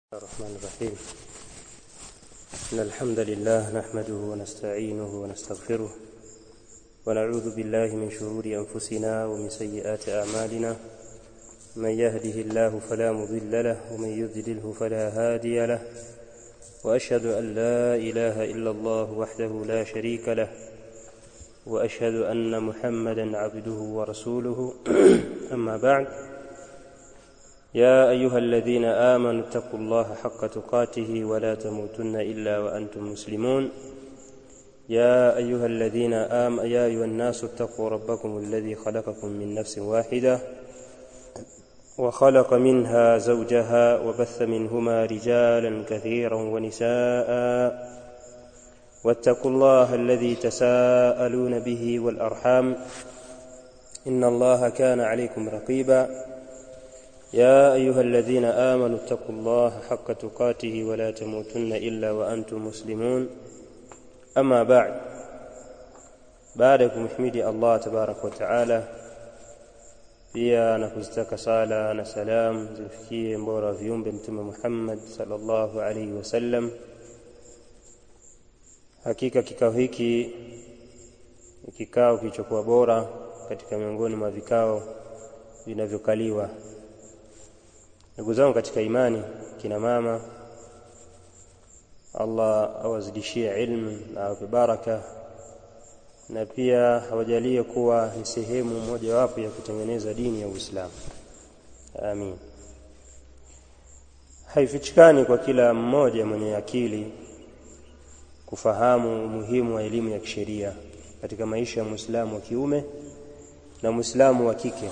الرحمن الرحيم. إن الحمد لله نحمده ونستعينه ونستغفره ونعوذ بالله من شرور أنفسنا ومن سيئات أعمالنا. من يهده الله فلا مضل له ومن يضلله فلا هادي له، وأشهد أن لا إله إلا الله وحده لا شريك له، وأشهد أن محمدا عبده ورسوله. أما بعد، يا أيها الذين آمنوا اتقوا الله حق تقاته ولا تموتن إلا وأنتم مسلمون. يا أيها الناس اتقوا ربكم الذي خلقكم من نفس واحدة وخلق منها زوجها وبث منهما رجالا كثيرا ونساء، واتقوا الله الذي تساءلون به والأرحام، إن الله كان عليكم رقيبا. يا أيها الذين آمنوا اتقوا الله حق تقاته ولا تموتن إلا وأنتم مسلمون. أما بعدكم احمدي الله تبارك وتعالى، pia nakuzitaka sala na salam zifikie mbora viumbe Mtume Muhammad sallallahu alaihi wasallam. Hakika kikao hiki ni kikao kilichokuwa bora katika miongoni mwa vikao vinavyokaliwa. Ndugu zangu katika imani, kina mama, Allah awazidishie ilmu na awape baraka, na pia hawajalie kuwa ni sehemu moja wapo ya kutengeneza dini ya Uislamu. Amin. Haifichikani kwa kila mmoja mwenye akili kufahamu umuhimu wa elimu ya kisheria katika maisha ya Muislamu wa kiume na Muislamu wa kike.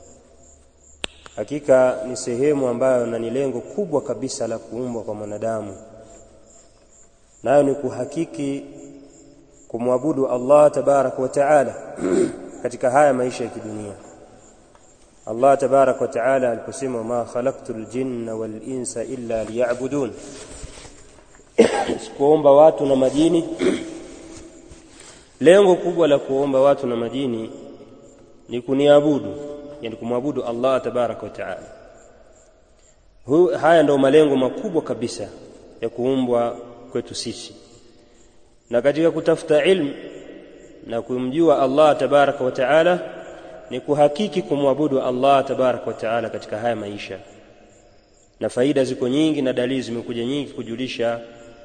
Hakika ni sehemu ambayo na ni lengo kubwa kabisa la kuumbwa kwa mwanadamu, nayo ni kuhakiki kumwabudu Allah tabarak wa taala katika haya maisha ya kidunia. Allah tabarak wa taala aliposema, ma khalaqtul jinna wal insa illa liya'budun, sikuomba watu na majini. Lengo kubwa la kuomba watu na majini ni kuniabudu, yani kumwabudu Allah tabarak wa taala. Haya ndio malengo makubwa kabisa ya kuumbwa kwetu sisi. Na katika kutafuta ilmu na kumjua Allah tabarak wa taala ni kuhakiki kumwabudu Allah tabarak wa taala katika haya maisha. Na faida ziko nyingi na dalili zimekuja nyingi kujulisha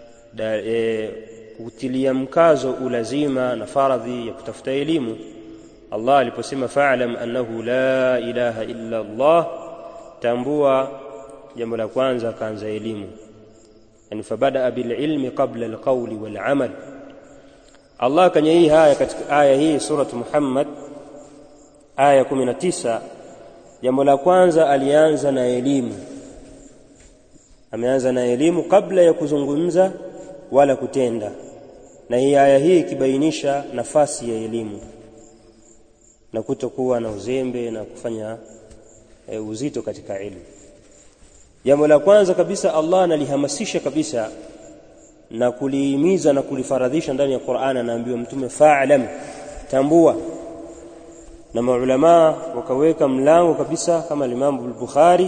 kutilia mkazo ulazima na faradhi ya kutafuta elimu. Allah aliposema fa'lam annahu la ilaha illa Allah, tambua jambo la kwanza kaanza elimu. Yani fabada bil ilmi qabla al qawli wal amal. Allah kanyei haya katika aya hii sura Muhammad aya 19. Jambo la kwanza alianza na elimu. Ameanza na elimu kabla ya kuzungumza wala kutenda. Na hii aya hii ikibainisha nafasi ya elimu na kutokuwa na uzembe na kufanya uzito katika elimu. Jambo la kwanza kabisa Allah analihamasisha kabisa na kulihimiza na kulifaradhisha ndani ya Qur'an, anaambiwa mtume fa'lam, tambua. Na maulama wakaweka mlango kabisa kama Imam al-Bukhari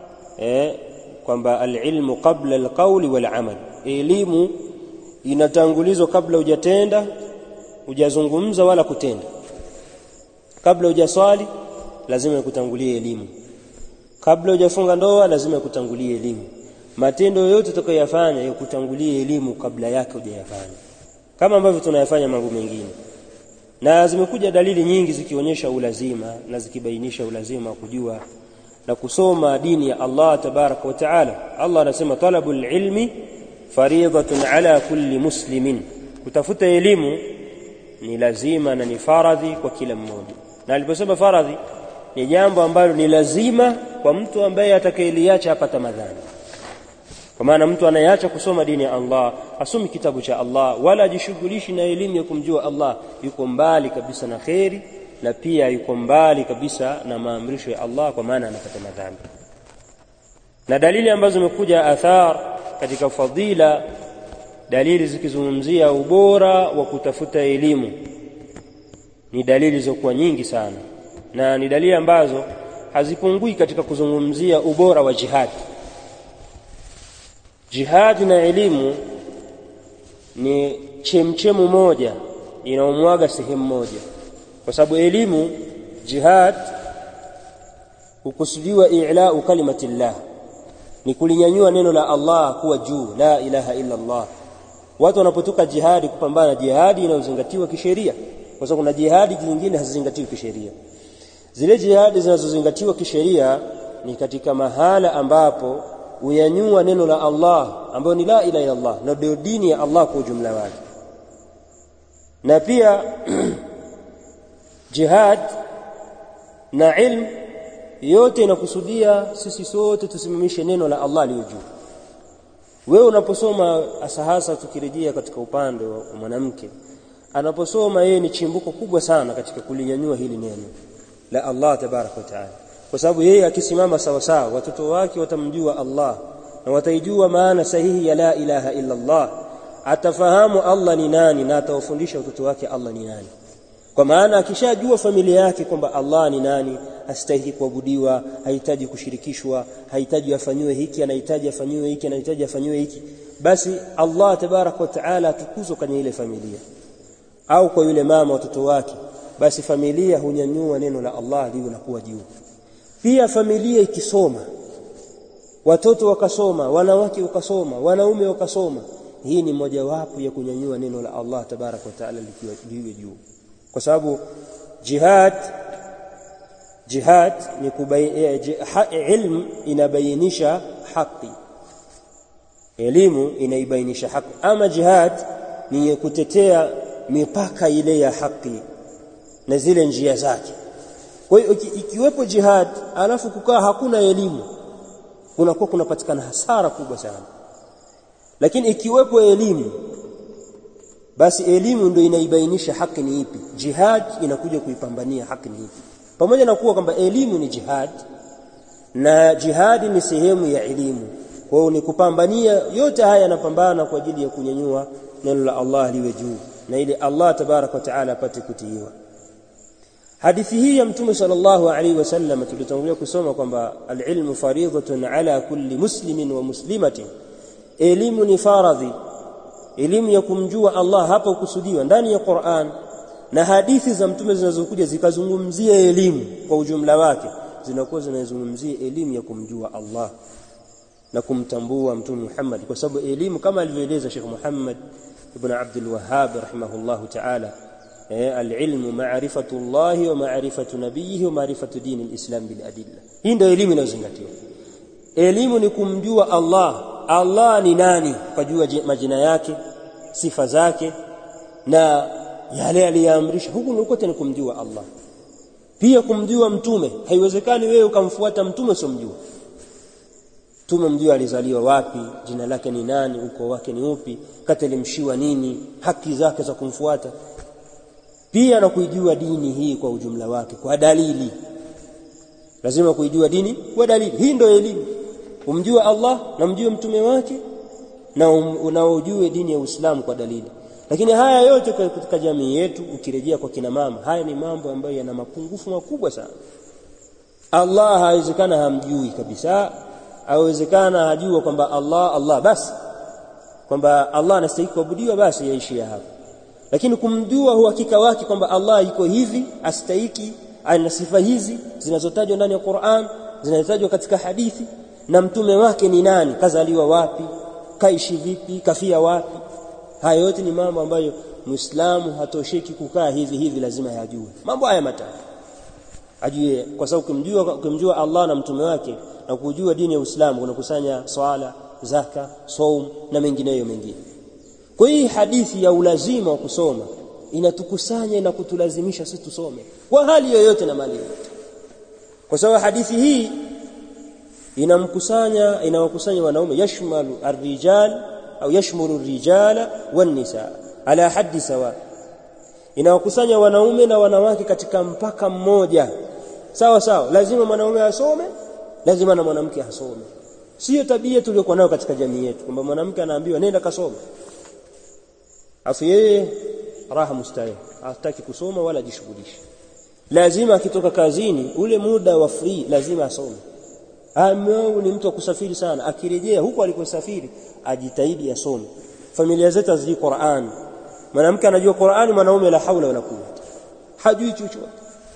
kwamba al-ilmu qabla al-qawli wal-amal, elimu inatangulizwa kabla hujatenda, hujazungumza wala kutenda. Kabla hujaswali lazima kutangulie elimu. Kabla hujafunga ndoa lazima kutangulie elimu. Matendo yote utakayofanya yakutangulie elimu kabla yake hujayafanya, kama ambavyo tunayafanya mambo mengine. Na zimekuja dalili nyingi zikionyesha ulazima na zikibainisha ulazima kujua na kusoma dini ya Allah tabarak wa taala. Allah anasema talabul ilmi fariidatun ala kulli muslimin, kutafuta elimu ni lazima na ni faradhi kwa kila mmoja. Na aliposema faradhi ni jambo ambalo ni lazima kwa mtu ambaye atakayeliacha apata madhambi. Kwa maana mtu anayeacha kusoma dini ya Allah, asome kitabu cha Allah wala ajishughulishi na elimu ya kumjua Allah, yuko mbali kabisa na khairi, na pia yuko mbali kabisa na maamrisho ya Allah, kwa maana anapata madhambi. Na dalili ambazo zimekuja athar katika fadhila, dalili zikizungumzia ubora wa kutafuta elimu, ni dalili zokuwa nyingi sana, na ni dalili ambazo hazipungui katika kuzungumzia ubora wa jihad. Jihad na elimu ni chemchemu moja inaomwaga sehemu moja, kwa sababu elimu, jihad hukusudiwa i'la'u kalimatillah, ni kulinyanyua neno la Allah kuwa juu, la ilaha illa Allah. Watu wanapotoka jihadi kupambana, jihadi inayozingatiwa kisheria, kwa sababu kuna jihadi nyingine hazizingatiwi kisheria. Zile jihadi zinazozingatiwa kisheria ni katika mahala ambapo uyanyua neno la Allah ambayo ni la ilaha illa Allah, na ndio dini ya Allah kwa ujumla wake. Na pia jihad na ilmu yote inakusudia sisi sote tusimamishe neno la Allah liyo juu. Wewe unaposoma, asahasa tukirejea katika upande wa mwanamke, anaposoma yeye ni chimbuko kubwa sana katika kulinyanyua hili neno la Allah tabaraka wa taala, kwa sababu yeye akisimama sawa sawa watoto wake watamjua Allah na wataijua maana sahihi ya la ilaha illa Allah, atafahamu Allah ni nani na atawafundisha watoto wake Allah ni nani. Kwa maana akishajua familia yake kwamba Allah ni nani, hastahili kuabudiwa, hahitaji kushirikishwa, hahitaji afanywe hiki, anahitaji afanywe hiki, anahitaji afanywe hiki, basi Allah tabaraka wa taala atukuzwe kwenye ile familia. Au kwa yule mama watoto wake, basi familia hunyanyua neno la Allah liwe na kuwa juu. Pia familia ikisoma, watoto wakasoma, wanawake wakasoma, wanaume wakasoma, hii ni mojawapo ya kunyanyua neno la Allah tabaraka wa taala liwe juu. Kwa sababu jihad ni ilmu inabainisha haki, elimu inaibainisha haki. Ama jihad ni kutetea mipaka ile ya haki na zile njia zake. Kwa hiyo ikiwepo jihad alafu kukaa hakuna elimu, kunakuwa kunapatikana hasara kubwa sana. Lakini ikiwepo elimu, basi elimu ndio inaibainisha haki ni ipi, jihad inakuja kuipambania haki ni ipi. Pamoja na kuwa kwamba elimu ni jihad na jihad ni sehemu ya elimu, kwa hiyo ni kupambania yote haya, yanapambana kwa ajili ya kunyanyua neno la Allah liwe juu na ili Allah tabaraka wa taala apate kutiiwa. Hadithi hii ya Mtume sallallahu alaihi wasallam tulitangulia kusoma kwamba al-ilmu faridhatun ala kulli muslimin wa muslimatin, elimu ni faradhi, elimu ya kumjua Allah hapa ukusudiwa ndani ya Qur'an na hadithi za Mtume zinazokuja zikazungumzia elimu kwa ujumla wake, zinakuwa zinazungumzia elimu ya kumjua Allah na kumtambua Mtume Muhammad. Kwa sababu elimu kama alivyoeleza Sheikh Muhammad ibn Abdul Wahhab rahimahullahu ta'ala, al-ilmu ma'rifatullahi wa ma'rifatu nabiyhi wa ma'rifatu dini al-islam bil adilla. Hii ndio elimu inayozingatiwa. Elimu ni kumjua Allah, Allah ni nani, kujua majina yake, sifa zake na yale aliyoamrisha. Huku ni kumjua Allah. Pia kumjua mtume, haiwezekani wewe ukamfuata mtume usomjua. Mtume mjua alizaliwa wapi, jina lake ni nani, ukoo wake ni upi, katelimshiwa nini, haki zake za kumfuata. Pia na kuijua dini hii kwa ujumla wake kwa dalili. Lazima kuijua dini kwa dalili. Hii ndio elimu. Umjue Allah na mjue mtume wake na unaojue dini ya Uislamu kwa dalili. Lakini haya yote katika jamii yetu, ukirejea kwa kina mama, haya ni mambo ambayo yana mapungufu makubwa sana. Allah haiwezekana hamjui kabisa, haiwezekana hajua kwamba Allah basi, kwamba Allah anastahili kuabudiwa, basi yaishia hapo. Lakini kumjua uhakika wake kwamba Allah yuko hivi, astahiki, ana sifa hizi zinazotajwa ndani ya Qur'an, zinazotajwa katika hadithi, na mtume wake ni nani, kazaliwa wapi, kaishi vipi, kafia wapi, haya yote ni mambo ambayo Muislamu hatosheki kukaa hivi, lazima yajue mambo haya matatu. Ajue, kwa sababu kumjua Allah na mtume wake na kujua dini ya Uislamu kunakusanya swala, zaka, saum na mengineyo mengine. Kwa hii hadithi ya ulazima wa kusoma inatukusanya na kutulazimisha sisi tusome kwa hali yoyote na mali yoyote. Kwa sababu hadithi hii inawakusanya wanaume, yashmalu ar-rijal au yashmuru ar-rijala wan-nisa ala haddi sawa, inawakusanya wanaume na wanawake katika mpaka mmoja sawa sawa. Lazima mwanaume asome, lazima na mwanamke asome. Sio tabia tuliyokuwa nayo katika jamii yetu kwamba mwanamke anaambiwa nenda kasome, afu yeye raha mustarehe, hataki kusoma wala jishughulishe. Lazima akitoka kazini ule muda wa free lazima asome, Mume ni mtu wa kusafiri sana, akirejea huko alikosafiri ajitahidi asome. Familia zetu hazijui Qur'an. Mwanamke anajua Qur'an, mwanaume la haula wala quwwata, hajui chochote.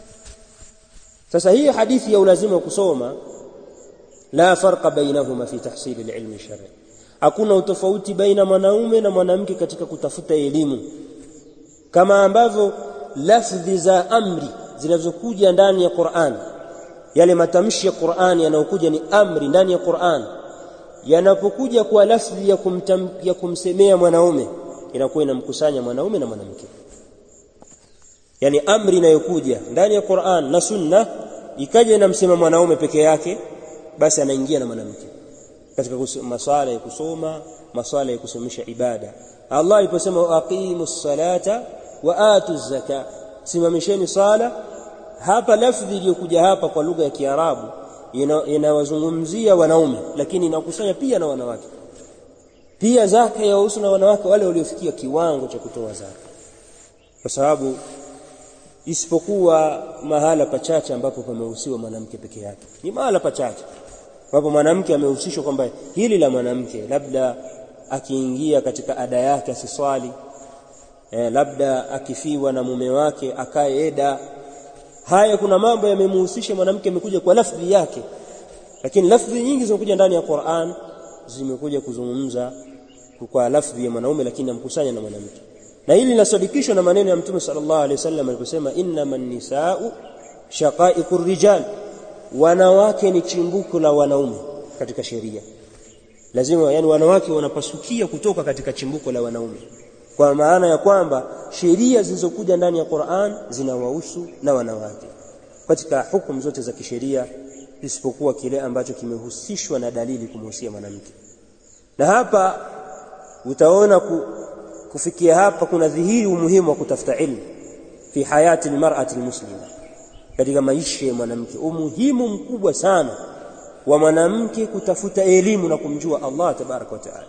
Sasa hii hadithi ya ulazima kusoma, la farqa bainahuma fi tahsil al-ilm shar'i. Hakuna utofauti baina mwanaume na mwanamke katika kutafuta elimu, kama ambavyo lafzi za amri zinazokuja ndani ya Qur'an, yale matamshi ya Qur'an yanayokuja ni amri ndani ya Qur'an, yanapokuja kwa lafzi ya kumsemea mwanaume, inakuwa inamkusanya mwanaume na mwanamke. Yani amri inayokuja ndani ya Qur'an na Sunna ikaja inamsema mwanaume peke yake, basi anaingia na mwanamke katika masuala ya kusoma, masuala ya kusomisha ibada. Allah aliposema aqimus salata wa atuz zakat, simamisheni sala, hapa lafzi iliyokuja hapa kwa lugha ya Kiarabu inawazungumzia wanaume, lakini inakusanya pia na wanawake. Pia zaka yahusu na wanawake wale waliofikia kiwango cha kutoa zaka, kwa sababu isipokuwa mahala pachache ambapo pamehusiwa mwanamke peke yake. Ni mahala pachache ambapo mwanamke amehusishwa kwamba hili la mwanamke, labda akiingia katika ada yake asiswali, labda akifiwa na mume wake akae eda. Haya kuna mambo yamemhusisha mwanamke, amekuja kwa lafzi yake, lakini lafzi nyingi zimekuja ndani ya Qur'an zimekuja kuzungumza kwa lafzi ya mwanaume, lakini amkusanya na mwanamke. Na hili linasadikishwa na maneno ya Mtume sallallahu alaihi wasallam aliposema innaman nisaa'u shaqa'iqur rijal, wanawake ni chimbuko la wanaume katika sheria. Lazima yani wanawake wanapasukia kutoka katika chimbuko la wanaume, kwa maana ya kwamba sheria zilizokuja ndani ya Qur'an zinawahusu na wanawake katika hukumu zote za kisheria, isipokuwa kile ambacho kimehusishwa na dalili kumhusia mwanamke. Na hapa utaona kufikia hapa kuna dhihiri umuhimu wa kutafuta ilmu fi hayati almar'ati almuslima, katika maisha ya mwanamke. Umuhimu mkubwa sana wa mwanamke kutafuta elimu na kumjua Allah tabaraka wa taala.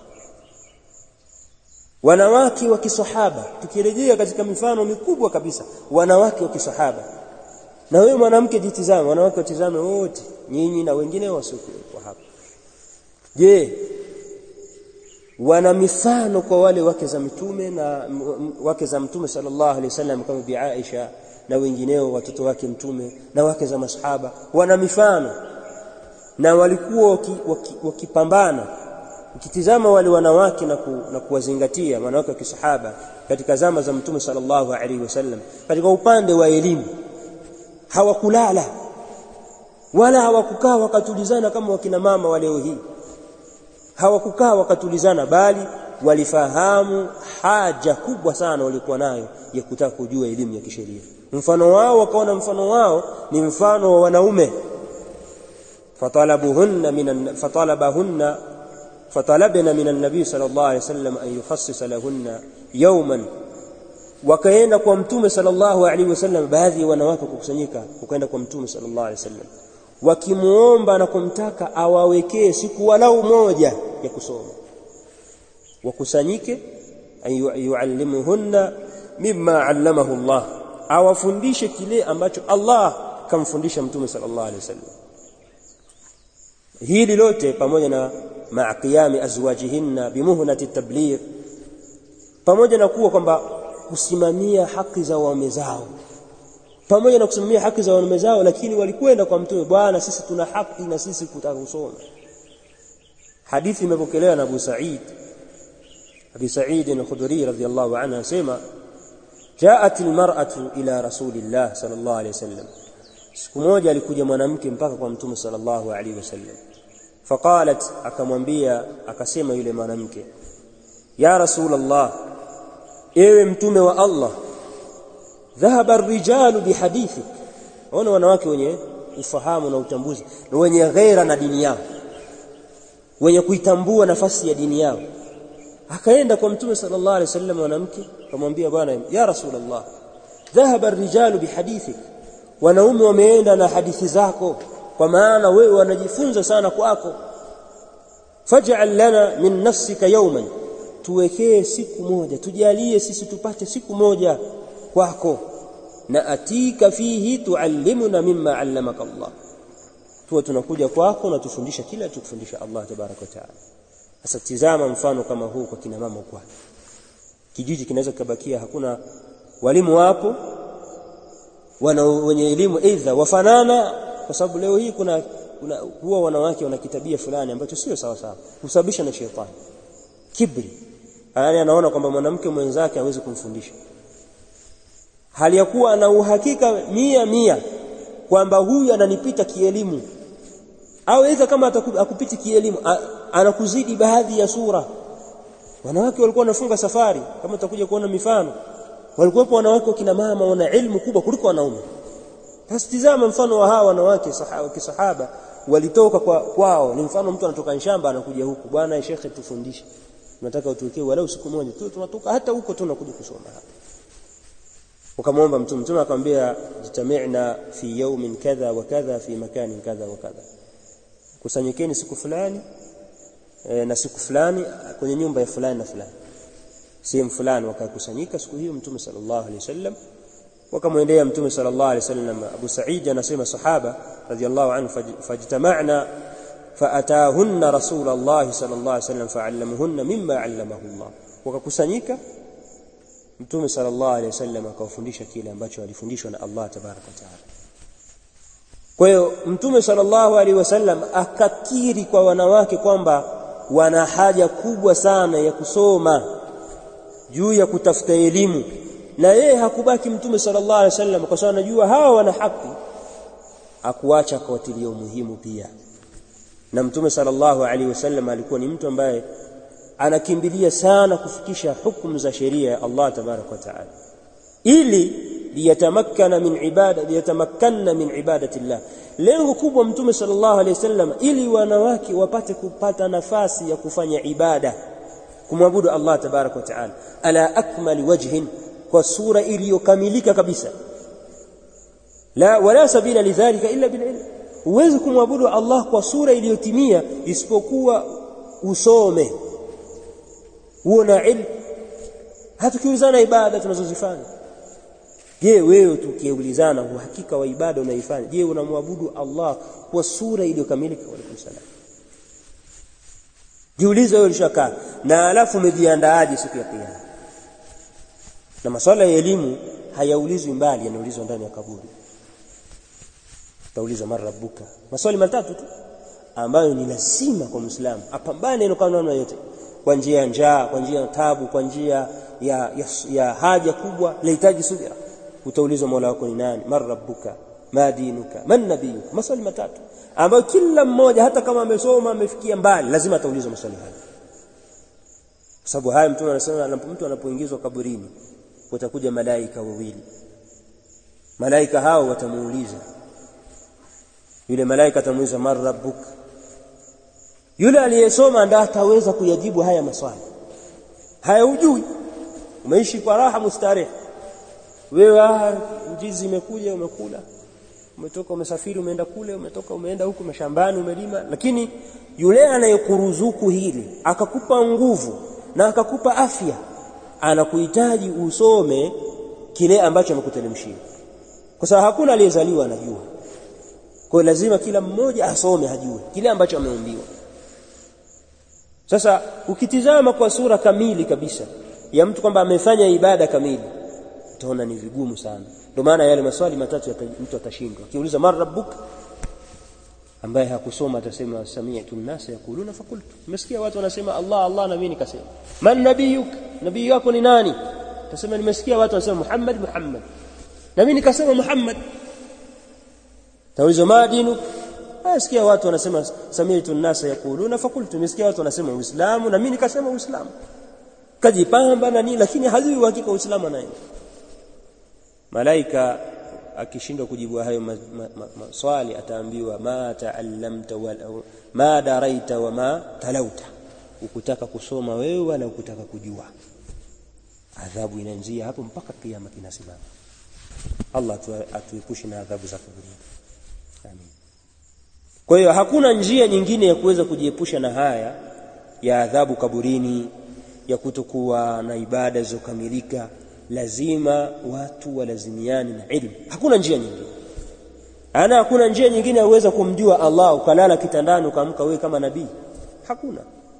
Wanawake wa kisahaba, tukirejea katika mifano mikubwa kabisa, wanawake wa kisahaba. Na wewe mwanamke jitizame, wanawake watizame wote, nyinyi na wengine wasiokuwa hapa. Je, wana mifano kwa wale wake za mtume na wake za mtume sallallahu alaihi wasallam, kama Bi Aisha na wengineo, watoto wake mtume na wake za masahaba? Wana mifano na walikuwa wakipambana. Ukitizama wale wanawake na kuwazingatia wanawake wa kisahaba katika zama za mtume sallallahu alaihi wasallam, katika upande wa elimu hawakulala wala hawakukaa wakatulizana kama wakina mama wa leo hii. Hawakukaa wakatulizana, bali walifahamu haja kubwa sana walikuwa nayo ya kutaka kujua elimu ya kisheria. Mfano wao, wakaona mfano wao ni mfano wa wanaume. fatalabna min an-nabi sallallahu alayhi wasallam an yukhassisa lahunna yawman, wakaenda kwa mtume sallallahu alayhi wasallam, baadhi ya wanawake kukusanyika wakaenda kwa mtume sallallahu alayhi wasallam wakimuomba na kumtaka awawekee siku walau moja ya kusoma, wakusanyike yuallimuhunna mimma allamahu Allah, awafundishe kile ambacho Allah kamfundisha mtume sallallahu alayhi wasallam. Hili lote pamoja na ma'qiyami azwajihinna bimuhnati tabligh, pamoja na kuwa kwamba kusimamia haki za waume zao, pamoja na kusimamia haki za waume zao, lakini walikwenda kwa mtume, bwana sisi tuna haki na sisi kutaka kusoma. Hadithi imepokelewa na Abu Sa'id al-Khudri radhiyallahu anhu, anasema jaat almar'atu ila rasulillah sallallahu alayhi wasallam, siku moja alikuja mwanamke mpaka kwa mtume sallallahu alayhi wasallam. Faqalat, akamwambia, akasema yule mwanamke, ya rasulullah, ewe mtume wa Allah, dhahaba ar-rijalu bihadithik. Ona wanawake wenye ufahamu na utambuzi na wenye ghaira na dini yao, wenye kuitambua nafasi ya dini yao. Akaenda kwa mtume sallallahu alaihi wasallam mwanamke, akamwambia, bwana ya rasulullah, dhahaba ar-rijalu bihadithik, wanaume wameenda na hadithi zako, kwa maana wewe wanajifunza sana kwako. Faj'al lana min nafsika yawman, tuwekee siku moja, tujalie sisi tupate siku moja kwako. Na atika fihi tuallimuna mimma allamaka Allah, tuwe tunakuja kwako na tufundisha kila tukufundisha Allah tabaraka wa taala. Sasa tizama mfano kama huu kwa kina mama kwa kijiji kinaweza kubakia hakuna walimu wapo wenye elimu aidha wafanana, kwa sababu leo hii kuna huwa wanawake wana kitabia fulani ambacho sio sawa sawa, kusababisha na shetani kibri. Yaani anaona kwamba mwanamke mwenzake hawezi kumfundisha, hali ya kuwa ana uhakika 100% kwamba huyu ananipita kielimu, au aidha kama akupiti kielimu anakuzidi baadhi ya sura. Wanawake walikuwa wanafunga safari, kama tutakuja kuona mifano, walikuwa wanawake kina mama wana elimu kubwa kuliko wanaume. Sasa tizama mfano wa hawa wanawake kisahaba walitoka kwao, ni mfano mtu anatoka shamba anakuja huku, bwana shekhe tufundishe, tunataka utuwekee walau siku moja tu, tunatoka hata huko tunakuja kusoma hapa. Ukamwomba mtume akamwambia jitami'na fi yawmin kadha wa kadha fi makanin kadha wa kadha, kusanyikeni siku fulani na siku fulani kwenye nyumba ya fulani na fulani, sehemu fulani. Wakakusanyika siku hiyo, mtume sallallahu alaihi wasallam wakamwendea mtume sallallahu alaihi wasallam. Abu Sa'id anasema sahaba radhiyallahu anhu, fajtama'na faatahunna rasulullah sallallahu alaihi wasallam fa'allamuhunna mimma 'allamahu Allah. Wakakusanyika, mtume sallallahu alaihi wasallam akawafundisha kile ambacho alifundishwa na Allah tabaraka wa taala. Kwa hiyo mtume sallallahu alaihi wasallam akakiri kwa wanawake kwamba wana haja kubwa sana ya kusoma juu ya kutafuta elimu, na yeye hakubaki mtume sallallahu alaihi wasallam kwa sababu anajua hawa wana haki, akuacha kuwatilia umuhimu pia. Na mtume sallallahu alaihi wasallam alikuwa ni mtu ambaye anakimbilia sana kufikisha hukumu za sheria ya Allah tabaraka wa taala, ili liyatamakana min ibadati Allah. Lengo kubwa mtume sallallahu alaihi wasallam ili wanawake wapate kupata nafasi ya kufanya ibada, kumwabudu Allah tabaraka wa taala ala akmali wajhin, kwa sura iliyokamilika kabisa. La wala sabila lidhalika illa bil ilm. Huwezi kumwabudu Allah kwa sura iliyotimia isipokuwa usome, uona ilmu. Hatukiulizana ibada tunazozifanya, je, wewe tukiulizana uhakika wa ibada unaifanya, je unamwabudu Allah kwa sura iliyokamilika? Wa alaykum salaam. Jiulize wewe ulishakaa na alafu umejiandaaje siku ya kiyama. Na masuala ya elimu hayaulizwi mbali, yanaulizwa ndani ya kaburi. Tauliza mara rabbuka, maswali matatu tu ambayo ni lazima kwa Muislamu apambane na namna yote, kwa njia ya njaa, kwa njia ya taabu, kwa njia ya haja kubwa, lahitaji subira. Utaulizwa Mola wako ni nani, mara rabbuka, ma dinuka, man nabiyuka. Maswali matatu ambayo kila mmoja hata kama amesoma amefikia mbali lazima ataulizwa maswali haya. Kwa sababu haya mtume anasema mtu anapoingizwa kaburini watakuja malaika wawili. Malaika hao watamuuliza, yule malaika atamuuliza mara rabbuka. Yule aliyesoma ndiye ataweza kuyajibu haya maswali. Haya hujui, umeishi kwa raha mustarehe, wewe njizi imekuja umekula, umetoka umesafiri umeenda kule, umetoka umeenda huku mashambani umelima, lakini yule anayekuruzuku hili akakupa nguvu na akakupa afya, anakuhitaji usome kile ambacho amekuteremshia, kwa sababu hakuna aliyezaliwa anajua. Kwa lazima kila mmoja asome ajue kile ambacho ameumbiwa. Sasa ukitizama kwa sura kamili kabisa ya mtu kwamba amefanya ibada kamili, utaona ni vigumu sana. Ndio maana yale maswali matatu mtu atashindwa. Akiuliza mara rabbuka, ambaye hakusoma atasema sami'tu an-nasa yaquluna faqultu. Nimesikia watu wanasema Allah Allah, na mimi nikasema. Man nabiyuk, nabii wako ni nani? Atasema nimesikia watu wanasema Muhammad Muhammad, na mimi nikasema Muhammad. Tauliza ma dinuk, nasikia watu wanasema sami'tu an-nasa yaquluna faqultu. Nimesikia watu wanasema Uislamu, na mimi nikasema Uislamu. Kajipamba na nini, lakini hajui uhakika Uislamu naye. Malaika akishindwa kujibu hayo maswali ataambiwa ma ta'allamta wala ma daraita wa ma talauta. Ukutaka kusoma wewe wala ukutaka kujua. Adhabu inaanzia hapo mpaka kiyama kinasimama. Allah atuepushe na adhabu za kaburi. Amin. Kwa hiyo hakuna njia nyingine ya kuweza kujiepusha na haya ya adhabu kaburini, ya kutokuwa na ibada zilizokamilika. Lazima watu walazimiane na ilmu, hakuna njia nyingine. Hakuna njia nyingine ya uweza kumjua Allah ukalala kitandani ukaamka wewe kama nabii. Hakuna.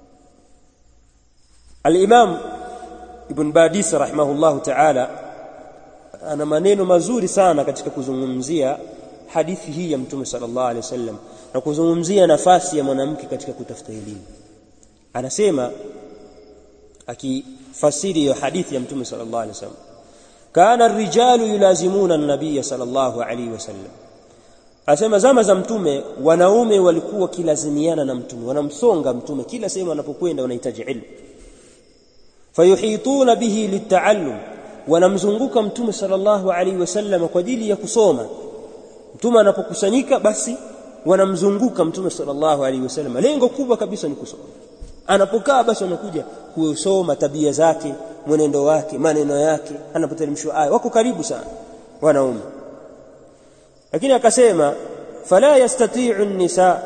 Al-Imam Ibn Badis rahimahullahu ta'ala ana maneno mazuri sana katika kuzungumzia hadithi hii ya Mtume sallallahu alaihi wasallam na kuzungumzia nafasi ya mwanamke katika kutafuta elimu. Anasema akifasiri hiyo hadithi ya Mtume sallallahu alaihi wasallam, kana ar-rijalu yulazimuna an-nabiy sallallahu alaihi wasallam. Asema zama za Mtume wanaume walikuwa kilazimiana na Mtume, wanamsonga Mtume kila sehemu wanapokwenda, wanahitaji ilmu. Fayuhituna bihi litaallum, wanamzunguka Mtume sallallahu alaihi wasallam kwa ajili ya kusoma. Mtume anapokusanyika basi wanamzunguka Mtume sallallahu alaihi wasallam, lengo kubwa kabisa ni kusoma. Anapokaa basi wanakuja kusoma tabia zake, mwenendo wake, maneno yake, anapoteremshwa aya, wako karibu sana wanaume. Lakini akasema fala yastati'u an-nisa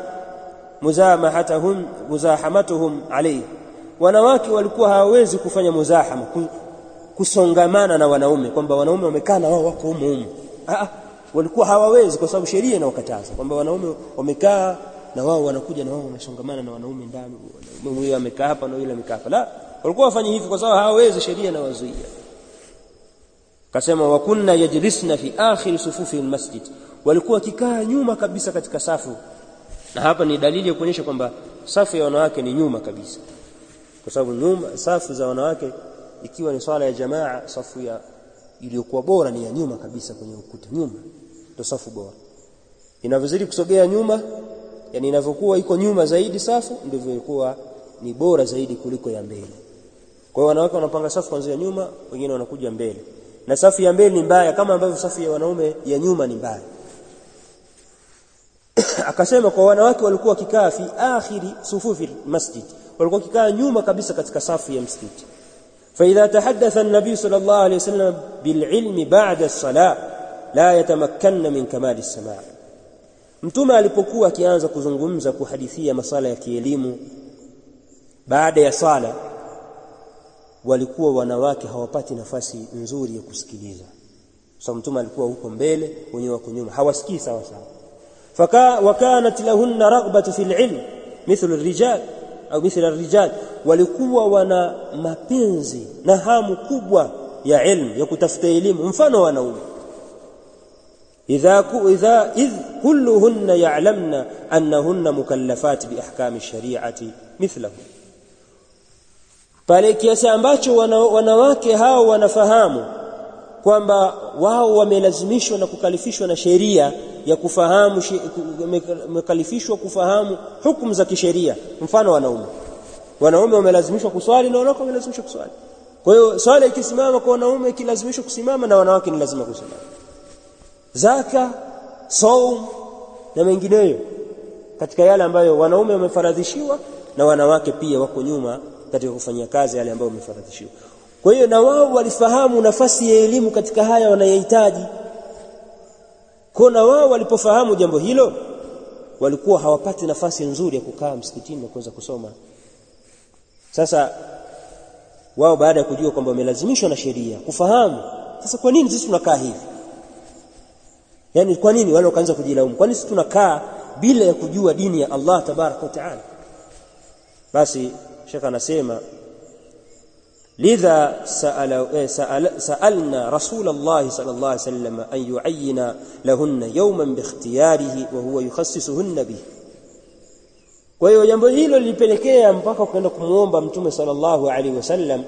muzahamatuhum alayhi, wanawake walikuwa hawawezi kufanya muzahama, kusongamana na wanaume, kwamba wanaume wamekaa na wao wako humo. Walikuwa hawawezi, kwa sababu sheria inawakataza kwamba wanaume wamekaa na wao wanakuja na wao wanasongamana na wanaume ndani, mmoja amekaa hapa na yule amekaa hapa. La, walikuwa wafanye hivi kwa sababu hawawezi, sheria inawazuia. Kasema wa kunna yajlisna fi akhir sufufi almasjid, walikuwa kikaa nyuma kabisa katika safu. Na hapa ni dalili ya kuonyesha kwamba safu ya wanawake ni nyuma kabisa, kwa sababu nyuma safu za wanawake ikiwa ni swala ya jamaa, safu ya iliyokuwa bora ni ya nyuma kabisa kwenye ukuta. Nyuma ndio safu bora. Inavyozidi kusogea nyuma, yani inavyokuwa iko nyuma zaidi safu, ndivyo ilikuwa ni bora zaidi kuliko ya mbele. Kwa hiyo wanawake wanapanga safu kuanzia nyuma, wengine wanakuja mbele. Na safu ya mbele ni mbaya kama ambavyo safu ya wanaume ya nyuma ni mbaya. Akasema kwa wanawake walikuwa kikaa fi akhiri sufufi masjid, walikuwa kikaa nyuma kabisa katika safu ya msikiti. Fa idha tahaddatha an-nabi sallallahu alayhi wasallam bil ilmi ba'da as-salah la yatamakkanna min kamali as-sama'. Mtume alipokuwa akianza kuzungumza kuhadithia masala ya kielimu baada ya sala, walikuwa wanawake hawapati nafasi nzuri ya kusikiliza. So Mtume alikuwa huko mbele, wenyewe wako nyuma, hawasikii sawa sawa. Wakanat lahunna raghbatu fil ilm mithlu ar-rijal au mithla ar-rijal, walikuwa wana mapenzi na hamu kubwa ya ilmu, ya kutafuta elimu mfano wanaume. idh kulluhunna ya'lamna annahunna mukallafat bi ahkami ash-shari'ati mithlahu, pale kiasi ambacho wanawake hao wanafahamu kwamba wao wamelazimishwa na kukalifishwa na sheria ya kufahamu, wamekalifishwa kufahamu hukumu za kisheria mfano wanaume wamelazimishwa kuswali na wanawake wamelazimishwa kuswali. Kwa hiyo swala ikisimama kwa wanaume ikilazimishwa kusimama, na wanawake ni lazima kusimama. Zaka, saum na mengineyo katika yale ambayo wanaume wamefaradhishiwa, na wanawake pia wako nyuma katika kufanya kazi yale ambayo wamefaradhishiwa. Kwa hiyo na wao walifahamu nafasi ya elimu katika haya wanayohitaji. Kuna wao walipofahamu jambo hilo, walikuwa hawapati nafasi nzuri ya kukaa msikitini na kuweza kusoma. Sasa wao baada ya kujua kwamba wamelazimishwa na sheria kufahamu, sasa kwa nini sisi tunakaa hivi? Yani kwa nini wale wakaanza kujilaumu? Kwa nini sisi tunakaa bila ya kujua dini ya Allah tabaraka wa taala? Basi Sheikh anasema lidha sa'alna Rasulullah sallallahu alayhi wasallam an yu'ayyina lahunna yawman bi ikhtiyarihi wa huwa yukhassisuhunna bihi. Kwa hiyo jambo hilo lilipelekea mpaka kwenda kumuomba Mtume sallallahu alaihi wasallam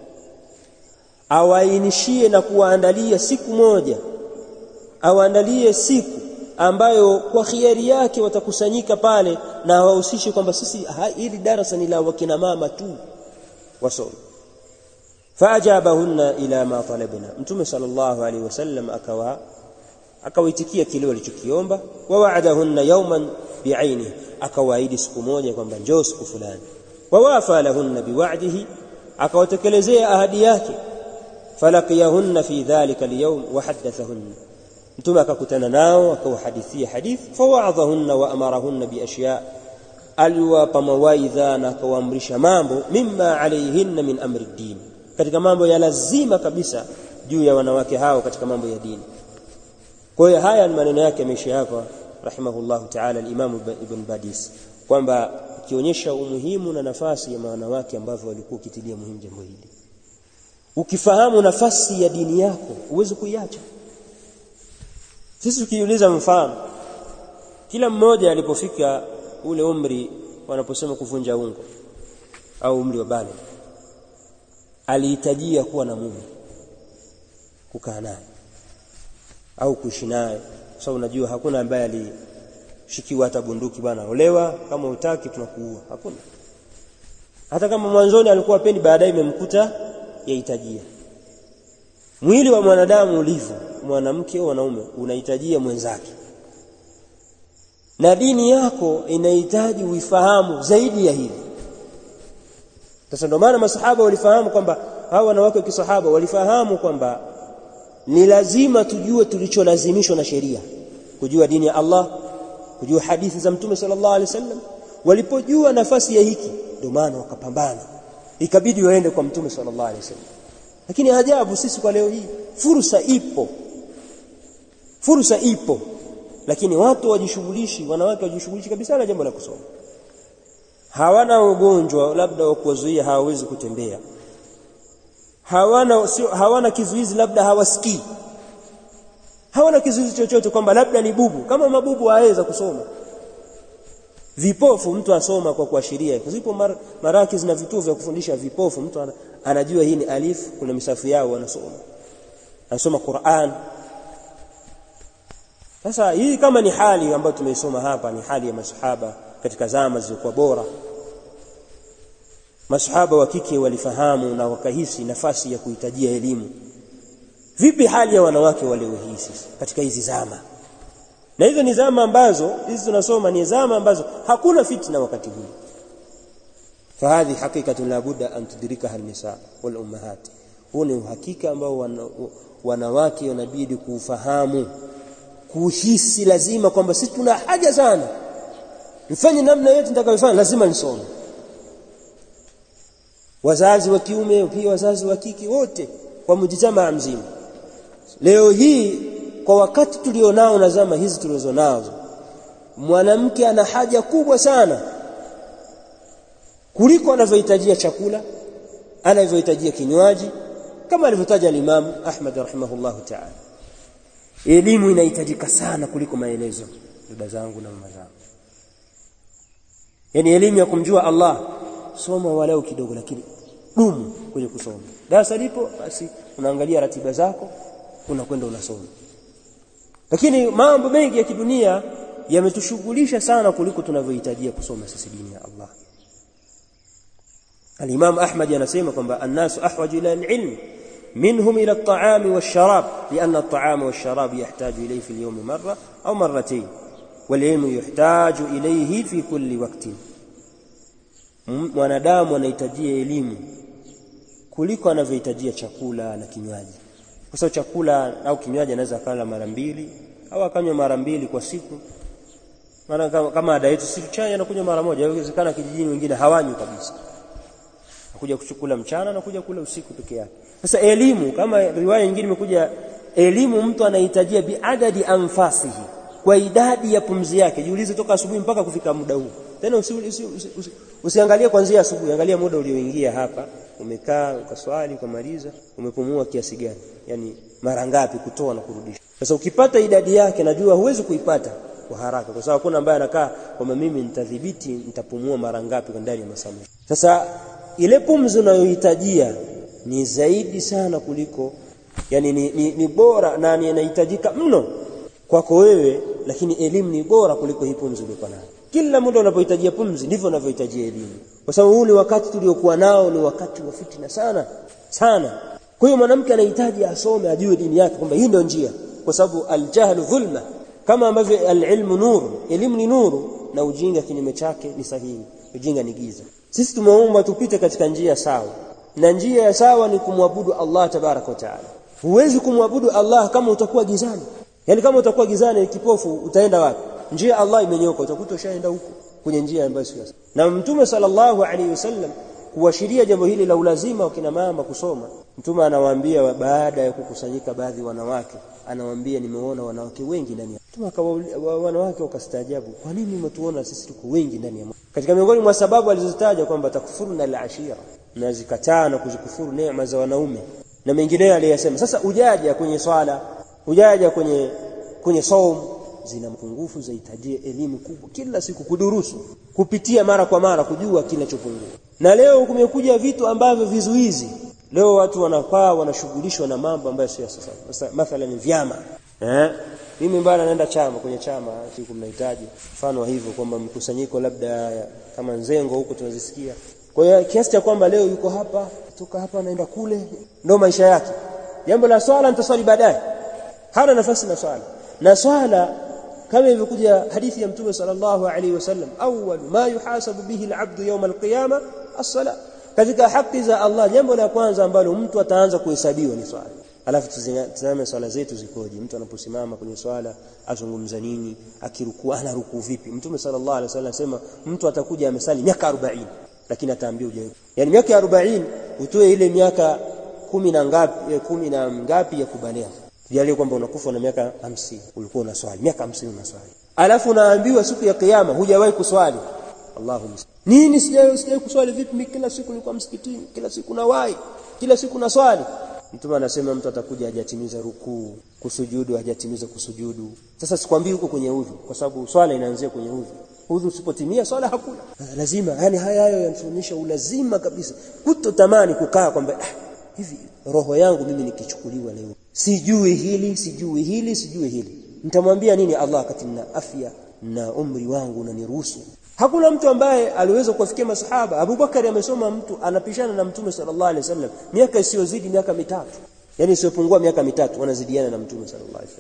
awainishie na kuwaandalia siku moja, awaandalie siku ambayo kwa khiari yake watakusanyika pale, na wahusishe kwamba sisi hili darasa ni la wakina mama tu wasome. Faajabahunna ila ma talabna, Mtume sallallahu alaihi wasallam akawaitikia kile walichokiomba. Wa wa'adahunna yawman bi'ainihi, akawaahidi siku moja kwamba njoo siku fulani. Wa wafa lahunna biwa'dihi, akawatekelezea ahadi yake. Falaqiyahunna fi dhalika al-yawm wa haddathahunna, Mtume akakutana nao akawahadithia hadith. Fawa'adhahunna wa amarahunna bi ashya, aliwapa mawaidha na akawaamrisha mambo mimma alayhinna min amri ad-din, katika mambo ya lazima kabisa juu ya wanawake hao katika mambo ya dini. Kwa hiyo haya ni maneno yake ameisha hapa rahimahullahu ta'ala al-Imam Ibn Badis, kwamba kionyesha umuhimu na nafasi ya wanawake ambao walikuwa kitilia muhimu jambo hili. Ukifahamu nafasi ya dini yako uweze kuiacha. Sisi tukiuliza mfano, kila mmoja alipofika ule umri wanaposema kuvunja ungo au umri wa bale, alihitajia kuwa na mume, kukaa naye au kuishi naye. Sasa unajua hakuna ambaye alishikiwa hata bunduki, bwana olewa, kama hutaki tunakuua. Hakuna. Hata kama mwanzoni alikuwa pendi, baadaye imemkuta yahitajia. Mwili wa mwanadamu ulivyo, mwanamke au wanaume, unahitajia mwenzake. Na dini yako inahitaji uifahamu zaidi ya hili. Sasa ndio maana masahaba walifahamu kwamba, hao wanawake wa kisahaba walifahamu kwamba ni lazima tujue tulicholazimishwa na sheria, kujua dini ya Allah, kujua hadithi za Mtume sallallahu alaihi wasallam. Walipojua nafasi ya hiki, ndio maana wakapambana, ikabidi waende kwa Mtume sallallahu alaihi wasallam. Lakini ajabu sisi kwa leo hii, fursa ipo, lakini watu wanawake wajishughulishi kabisa na jambo la kusoma. Hawana ugonjwa labda wa kuzuia, hawawezi kutembea, hawana kizuizi, labda hawasikii, hawana kizuizi chochote kwamba labda ni bubu. Kama mabubu haweza kusoma. Vipofu mtu asoma kwa kuashiria. Zipo marakiz na vituo vya kufundisha vipofu, mtu anajua hii ni alif, kuna misafu yao anasoma Qur'an. Sasa hii kama ni hali ambayo tumeisoma hapa, ni hali ya masahaba katika zama zilizokuwa bora. Masahaba wa kike walifahamu na wakahisi nafasi ya kuhitajia elimu. Vipi hali ya wanawake wa leo hii sisi katika hizi zama? Na hizo ni zama ambazo hizi tunasoma, ni zama ambazo hakuna fitna wakati huu. Fahadhi hakikatu la budda an tudrikaha an-nisa wal ummahat. Huu ni uhakika ambao wanawake wanabidi kufahamu, kuhisi lazima kwamba sisi tuna haja sana, nifanye namna yote nitakayofanya, lazima nisome. Wazazi wa kiume pia wazazi wa kike wote kwa mjitamaa mzima. Leo hii kwa wakati tulionao na zama hizi tulizonazo, mwanamke ana haja kubwa sana kuliko anavyohitajia chakula, anavyohitajia kinywaji, kama alivyotaja Imam Ahmad rahimahullahu ta'ala. Elimu inahitajika sana kuliko maelezo, dada zangu na mama zangu. Yani elimu ya kumjua Allah, soma walau kidogo, lakini dumu kwenye kusoma. Darasa lipo, basi unaangalia ratiba zako, unakwenda unasoma. Lakini mambo mengi ya kidunia yametushughulisha sana kuliko tunavyohitajia kusoma sisi dini ya Allah. Al-Imam Ahmad anasema kwamba an-nasu ahwaju ila al-ilm minhum ila at-ta'ami wash-sharab, lianna at-ta'ama wash-sharab yahtaju ilayhi fi al-yawmi marra au marratayn, wal-ilmu yahtaju ilayhi fi kulli waqtin. Mwanadamu anahitajia elimu kuliko anavyohitajia chakula na kinywaji. Kwa sababu chakula au kinywaji anaweza kula mara 2 au akanywa mara 2 kwa siku. Maana kama ada yetu sisi chai anakunywa mara moja, inawezekana kijijini wengine hawanywi kabisa. Anakuja kuchukula mchana na kuja kula usiku peke yake. Sasa elimu, kama riwaya nyingine imekuja, elimu mtu anahitajia biadadi anfasihi, kwa idadi ya pumzi yake. Jiulize toka asubuhi mpaka kufika muda huu. Tena usiangalie kuanzia asubuhi, angalia muda ulioingia hapa, umekaa ukaswali ukamaliza, umepumua kiasi gani? Yani mara ngapi kutoa na kurudisha. Sasa ukipata idadi yake, najua huwezi kuipata kwa haraka, kwa sababu kuna ambaye anakaa kwamba mimi nitadhibiti nitapumua mara ngapi kwa ndani ya masaa. Sasa ile pumzi unayohitajia ni zaidi sana kuliko, yani ni bora na inahitajika mno kwako wewe, lakini elimu ni bora kuliko hii pumzi uliyokuwa nayo. Kila muda unapohitajia pumzi ndivyo unavyohitajia elimu, kwa sababu huu ni wakati tuliokuwa nao, ni wakati wa fitna sana. Kwa hiyo mwanamke anahitaji asome, ajue dini yake kwamba hii ndio njia, kwa sababu al-jahlu dhulma, kama ambavyo al-ilmu nuru, elimu ni nuru, na ujinga kinyume chake ni sahihi. Ujinga ni giza. Sisi tumeomba tupite katika njia sawa, na njia ya sawa ni kumwabudu Allah tabaraka wa taala. Huwezi kumwabudu Allah kama utakuwa gizani. Yani kama utakuwa gizani kipofu, utaenda wapi? Njia Allah imenyoka, utakuta ushaenda huko kwenye njia ambayo sio sawa. Na Mtume sallallahu alaihi wasallam kuashiria jambo hili la ulazima wa kina mama kusoma. Mtume anawaambia baada ya kukusanyika baadhi wanawake, anawaambia nimeona wanawake wengi ndani ya. Mtume wanawake wakastaajabu, kwa nini mmetuona sisi tuko wengi ndani ya? Katika miongoni mwa sababu alizozitaja kwamba takfuruna al-ashira, na zikataa na kuzikufuru neema za wanaume na mengineyo aliyosema. Sasa ujaja kwenye swala, ujaja kwenye saum, zina mpungufu, zahitajia elimu kubwa kila siku, kudurusu, kupitia mara kwa mara, kujua kinachopungua. Na leo kumekuja vitu ambavyo vizuizi. Leo watu wanashughulishwa na mambo ambayo sio sasa. Sasa mathalan vyama. Mimi bwana naenda kwenye chama siku mnahitaji mfano wa hivyo, kwamba mkusanyiko labda kama Nzengo huko tunazisikia. Kwa hiyo kiasi cha kwamba leo yuko hapa, kutoka hapa naenda kule, ndio maisha yake. Jambo la swala nitaswali baadaye, hana nafasi na swala. Na swala kama ilivyokuja hadithi ya Mtume sallallahu alaihi wasallam, awwal ma yuhasabu bihi al-'abdu yawm al-qiyamah as-salah. Katika haki za Allah, jambo la kwanza ambalo mtu ataanza kuhesabiwa ni swala. Alafu tuzame swala zetu zikoje, mtu anaposimama kwenye swala azungumza nini, akirukuu ana rukuu vipi. Mtume sallallahu alaihi wasallam anasema mtu atakuja amesali miaka 40, lakini ataambiwa yani miaka 40 utoe ile miaka 10 na ngapi ya kubalia. Tujalie kwamba unakufa na miaka 50, ulikuwa unaswali miaka 50 unaswali. Alafu naambiwa siku ya kiyama hujawahi kuswali. Allahumma nini, sijawahi kuswali vipi? Mimi kila siku nilikuwa msikitini, kila siku nawahi, kila siku naswali. Mtume anasema mtu atakuja hajatimiza rukuu, kusujudu hajatimiza kusujudu. Sasa sikwambii huko kwenye udhu, kwa sababu swala inaanzia kwenye udhu. Udhu usipotimia swala hakuna. Lazima, yani hayo yanafundisha ulazima kabisa. Kutotamani kukaa kwamba hivi roho yangu mimi nikichukuliwa leo, sijui hili. Nitamwambia nini Allah kati na afya na umri wangu unaniruhusu? Hakuna mtu ambaye aliweza kufikia masahaba. Abu Bakari amesoma, mtu anapishana na Mtume sallallahu alaihi wasallam miaka isiyozidi miaka 3. Yani isiyopungua miaka 3 wanazidiana na Mtume sallallahu alaihi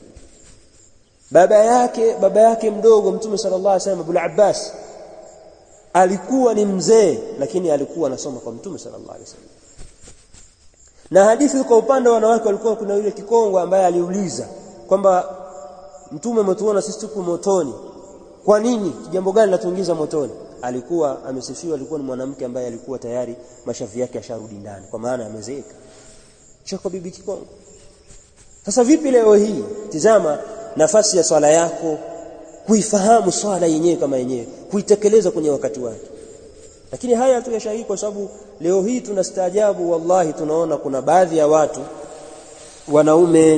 wasallam. Baba yake mdogo Mtume sallallahu alaihi wasallam, Abu Abbas, alikuwa ni mzee lakini alikuwa anasoma kwa Mtume sallallahu alaihi wasallam. Na hadithi kwa upande wa wanawake, walikuwa kuna yule kikongwe ambaye aliuliza kwamba Mtume ametuona sisi tuko motoni, kwa nini, jambo gani latuingiza motoni? Alikuwa amesifiwa, alikuwa ni mwanamke ambaye alikuwa tayari mashavu yake yasharudi ndani, kwa maana amezeeka. Chako bibi kikongwe. Sasa vipi leo hii? Tizama nafasi ya swala yako, kuifahamu swala yenyewe kama yenyewe, kuitekeleza kwenye wakati wake. Lakini haya tuyashahidi, kwa sababu leo hii tunastaajabu wallahi, tunaona kuna baadhi ya watu wanaume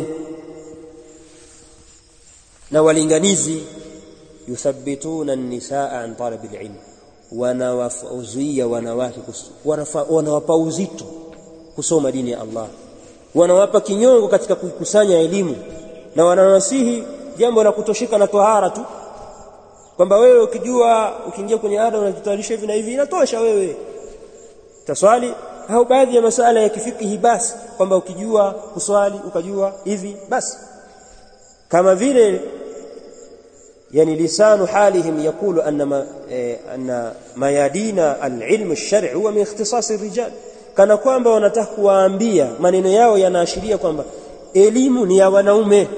na walinganizi yuthabbituna an-nisaa an talab al-ilm, wanawazuia wanawake, wanawapa uzito kusoma dini ya Allah, wanawapa kinyongo katika kukusanya elimu, na wanawasihi jambo la kutoshika na tohara tu, kwamba wewe ukijua ukiingia kwenye ada unajitayarisha hivi na hivi inatosha wewe taswali. Au baadhi ya masuala ya kifikihi basi, kwamba ukijua kuswali ukajua hivi basi, kama vile yani lisanu halihim yakulu anna mayadina al-ilm ash-shar'i huwa min ikhtisas ar-rijal, kana kwamba wanataka kuwaambia, maneno yao yanaashiria kwamba elimu ni ya wanaume,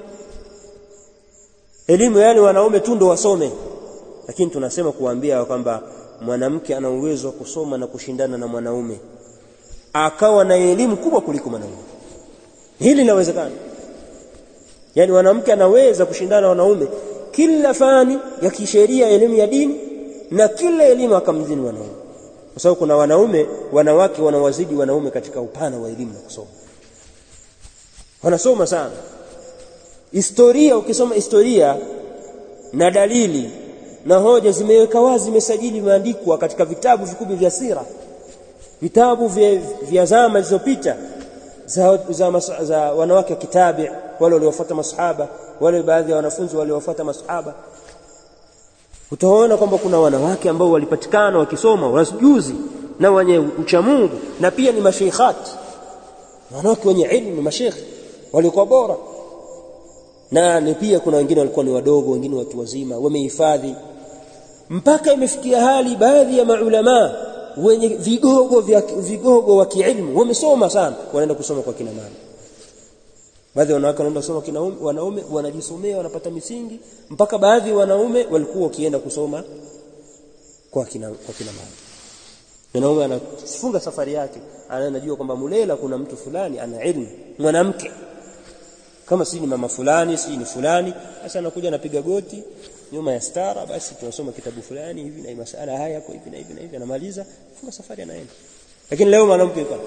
elimu yani wanaume tu ndio wasome. Lakini tunasema kuambia kwamba mwanamke ana uwezo wa kusoma na kushindana na mwanaume, akawa na elimu kubwa kuliko mwanaume. Hili linawezekana. Yani mwanamke anaweza kushindana na wanaume kila fani ya kisheria, elimu ya dini, na kila elimu akamzidi wanaume, kwa sababu kuna wanawake wanawazidi wanaume katika upana wa elimu na kusoma. Wanasoma sana historia. Ukisoma historia na dalili na hoja zimeweka wazi, zimesajili, imeandikwa katika vitabu vikubwa vya sira, vitabu vya zama zilizopita za wanawake wa kitabi, wale waliofuata masahaba, wale baadhi ya wanafunzi waliofuata masahaba. Utaona kwamba kuna wanawake ambao walipatikana wakisoma, wanajuzi na wenye ucha Mungu, na pia ni mashaikhat, wanawake wenye ilmu, mashaikh walikuwa bora. Na ni pia kuna wengine walikuwa ni wadogo, wengine watu wazima, wamehifadhi, mpaka imefikia hali baadhi ya maulama wenye vigogo wa kiilmu wamesoma sana, wanaenda kusoma kwa kina mama. Baadhi ya wanawake wanaenda kusoma kina wanaume, wanajisomea, wanapata misingi, mpaka baadhi ya wanaume walikuwa wakienda kusoma kwa kina mama. Mwanaume anafunga safari yake, anajua kwamba Mulela kuna mtu fulani ana ilmu, mwanamke kama si ni mama fulani, si ni fulani, sasa anakuja anapiga goti nyuma ya stara, basi tunasoma kitabu fulani hivi na masala haya yako hivi na hivi na hivi, anamaliza funga safari anaenda. Lakini leo mwanamke yuko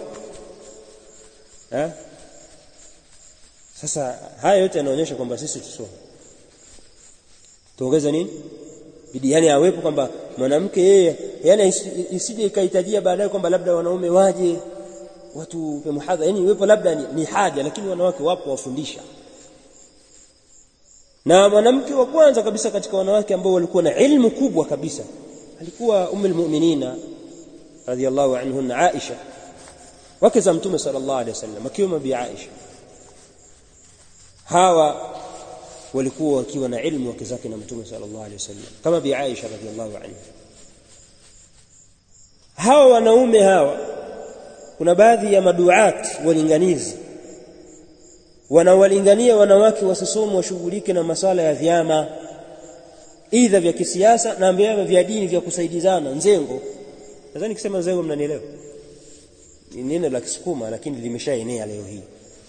sasa haya yote yanaonyesha kwamba sisi tusome. Tuongeze nini? Bidii, yani awepo kwamba mwanamke yeye, yani isije ikahitajia baadaye kwamba labda wanaume waje watu pe muhadhara, yani iwepo labda ni haja, lakini wanawake wapo wafundisha. Na mwanamke wa kwanza kabisa katika wanawake ambao walikuwa na ilmu kubwa kabisa alikuwa ummul mu'minina radhiyallahu anha Aisha, wake za Mtume sallallahu alaihi wasallam, akiwemo bi Aisha. Hawa walikuwa wakiwa na ilmu wake zake na Mtume sallallahu alaihi wasallam, kama bi Aisha radhiyallahu anha. Hawa wanaume hawa, kuna baadhi ya maduat walinganizi wanawalingania wanawake wasisome, washughulike na masala ya vyama aidha vya kisiasa na vyama vya dini vya kusaidizana, nzengo. Nadhani nikisema nzengo mnanielewa. Ni neno la Kisukuma lakini limeshaenea leo hii.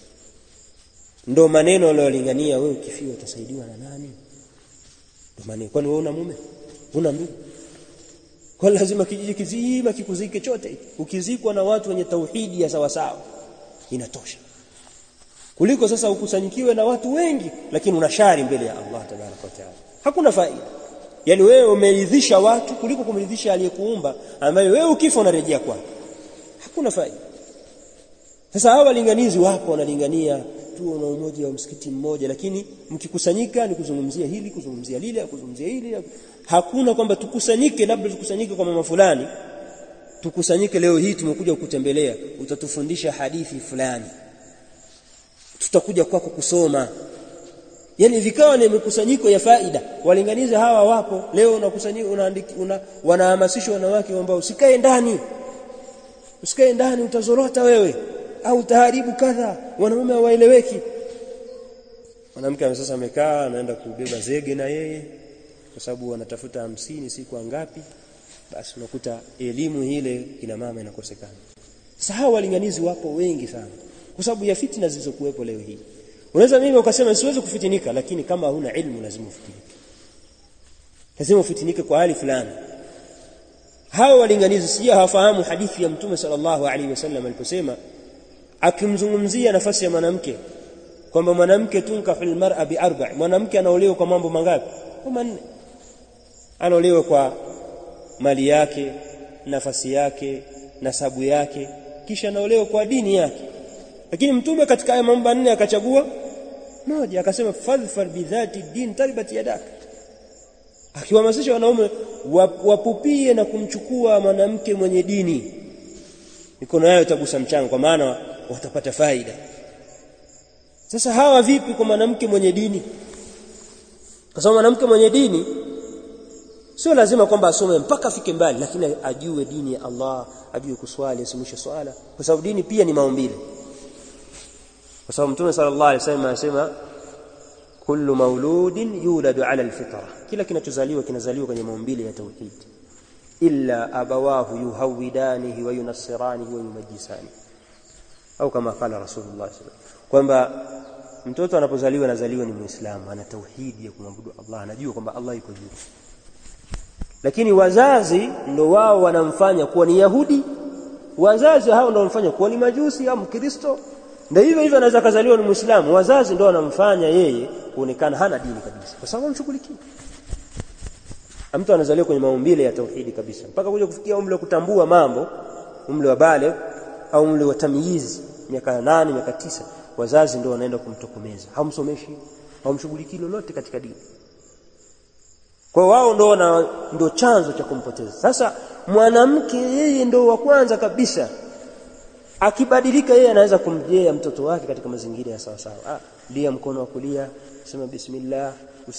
Ndio maneno waliyolingania, wewe ukifiwa utasaidiwa na nani? Ndio maneno. Kwani wewe una mume? Una ndugu? Kwa lazima kijiji kizima kikuzike chote. Ukizikwa na watu wenye tauhidi ya sawa sawa inatosha. Kuliko sasa ukusanyikiwe na watu wengi lakini una shari mbele ya Allah tabaraka wa taala. Hakuna faida. Yani wewe umeridhisha watu kuliko kumridhisha aliyekuumba, ambaye wewe ukifa unarejea kwake. Hakuna faida. Sasa hawa walinganizi wapo wanalingania tu na umoja wa msikiti mmoja, lakini mkikusanyika ni kuzungumzia hili, kuzungumzia lile, kuzungumzia hili. Hakuna kwamba tukusanyike, labda tukusanyike kwa mama fulani, tukusanyike leo hii tumekuja kukutembelea, utatufundisha hadithi fulani, tutakuja kwako kusoma. Yani vikawa ni mikusanyiko ya faida. Walinganizi hawa wapo leo, unakusanyika wanahamasisha wanawake ambao usikae ndani, usikae ndani utazorota wewe au utaharibu kadha, wanaume hawaeleweki. Mwanamke sasa amekaa anaenda kubeba zege na yeye kwa sababu wanatafuta 50 siku ngapi, basi unakuta elimu ile kina mama inakosekana. Sasa hawa walinganizi wapo wengi sana kwa sababu ya fitna zilizokuwepo leo hii. Unaweza mimi ukasema siwezi kufitinika, lakini kama huna ilmu lazima ufitinike. Lazima ufitinike kwa hali fulani. Hawa walinganizi sija hawafahamu hadithi ya Mtume sallallahu alaihi wasallam aliposema, akimzungumzia nafasi ya mwanamke kwamba mwanamke tunkahul mar'a bi arba', mwanamke anaolewa kwa mambo mangapi? Kwa manne. Anaolewa kwa mali yake, nafasi yake, nasabu yake, kisha anaolewa kwa dini yake. Lakini Mtume katika haya mambo manne akachagua moja, akasema fadhfar bidhati din taribat yadak, akiwahamasisha wanaume wapupie na kumchukua mwanamke mwenye dini, mikono yao itagusa mchanga, kwa maana watapata faida. Sasa hawa vipi kwa mwanamke mwenye dini? Kwa sababu mwanamke mwenye dini sio lazima kwamba asome mpaka afike mbali, lakini ajue dini ya Allah, ajue kuswali, asimishe swala, kwa sababu dini pia ni maumbile. Kwa sababu Mtume sallallahu alaihi wasallam anasema kullu mauludin yuladu ala alfitra, kila kinachozaliwa kinazaliwa kwenye maumbile ya tauhid, illa abawahu yuhawidanihi wa yunassiranihi wa yumajjisani, au kama qala Rasulullah sallallahu alaihi wasallam, kwamba mtoto anapozaliwa anazaliwa ni Muislamu, ana tauhidi ya kumwabudu Allah, anajua kwamba Allah yuko juu. Lakini wazazi ndio wao wanamfanya kuwa ni Yahudi, wazazi hao ndio wanamfanya kuwa ni Majusi au Mkristo. Ndio hivyo anaweza kuzaliwa ni Muislamu, wazazi ndio wanamfanya yeye kuonekana hana dini kabisa, kwa sababu mshughulikie. Mtu anazaliwa kwenye maumbile ya tauhidi kabisa, mpaka kuja kufikia umri wa kutambua mambo, umri wa bale au umri wa tamyiz, miaka 8 miaka 9, wazazi ndio wanaenda kumtokomeza, hamsomeshi, hamshughulikii lolote katika dini. Kwa wao ndio chanzo cha kumpoteza. Sasa mwanamke yeye ndio wa kwanza kabisa, akibadilika yeye anaweza kumjea mtoto wake katika mazingira ya sawa sawa. Lia mkono wa kulia, sema bismillah,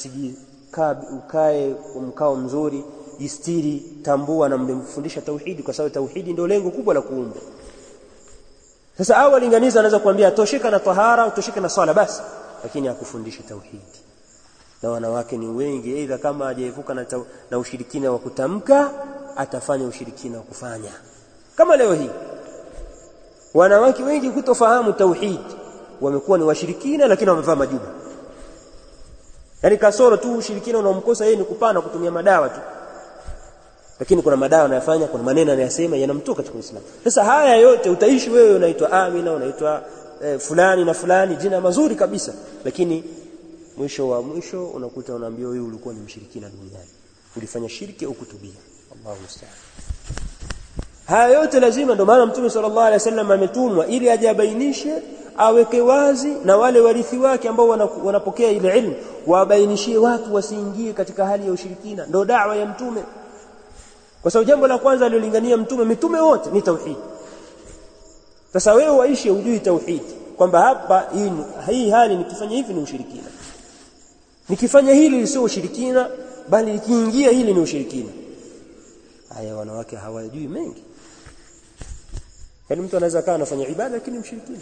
ukae mkao mzuri, jistiri, tambua na mfundisha tauhidi, kwa sababu tauhidi ndio lengo kubwa la kuumba. Sasa awali linganiza anaweza kuambia tosheka na tahara, utosheka na swala basi, lakini hakufundisha tauhidi. Na wanawake ni wengi, aidha kama hajaevuka na ushirikina wa kutamka, atafanya ushirikina wa kufanya. Kama leo hii wanawake wengi kutofahamu tauhid, wamekuwa ni washirikina lakini wamevaa majuba. Yaani kasoro tu ushirikina unaomkosa yeye ni kupana kutumia madawa tu. Lakini kuna madawa anayofanya, kuna maneno anayosema yanamtoka katika Uislamu. Sasa haya yote utaishi wewe unaitwa Amina, unaitwa fulani na fulani, jina mazuri kabisa, lakini mwisho wa mwisho unakuta unaambiwa wewe ulikuwa ni mshirikina duniani. Ulifanya shirki au kutubia. Allahu musta'an. Haya yote lazima, ndio maana Mtume sallallahu alaihi wasallam ametumwa ili ajabainishe, aweke wazi, na wale warithi wake ambao wanapokea ile ilmu wabainishie watu wasiingie katika hali ya ushirikina. Ndio da'wa ya Mtume. Kwa sababu jambo la kwanza alilolingania mitume wote ni tauhid. Sasa wewe waishi ujui tauhid, kwamba hapa hii hali nikifanya hivi ni ushirikina, nikifanya hili sio ushirikina, bali nikiingia hili ni ushirikina. Haya wanawake hawajui mengi. Yaani mtu anaweza kaa anafanya ibada lakini mshirikina.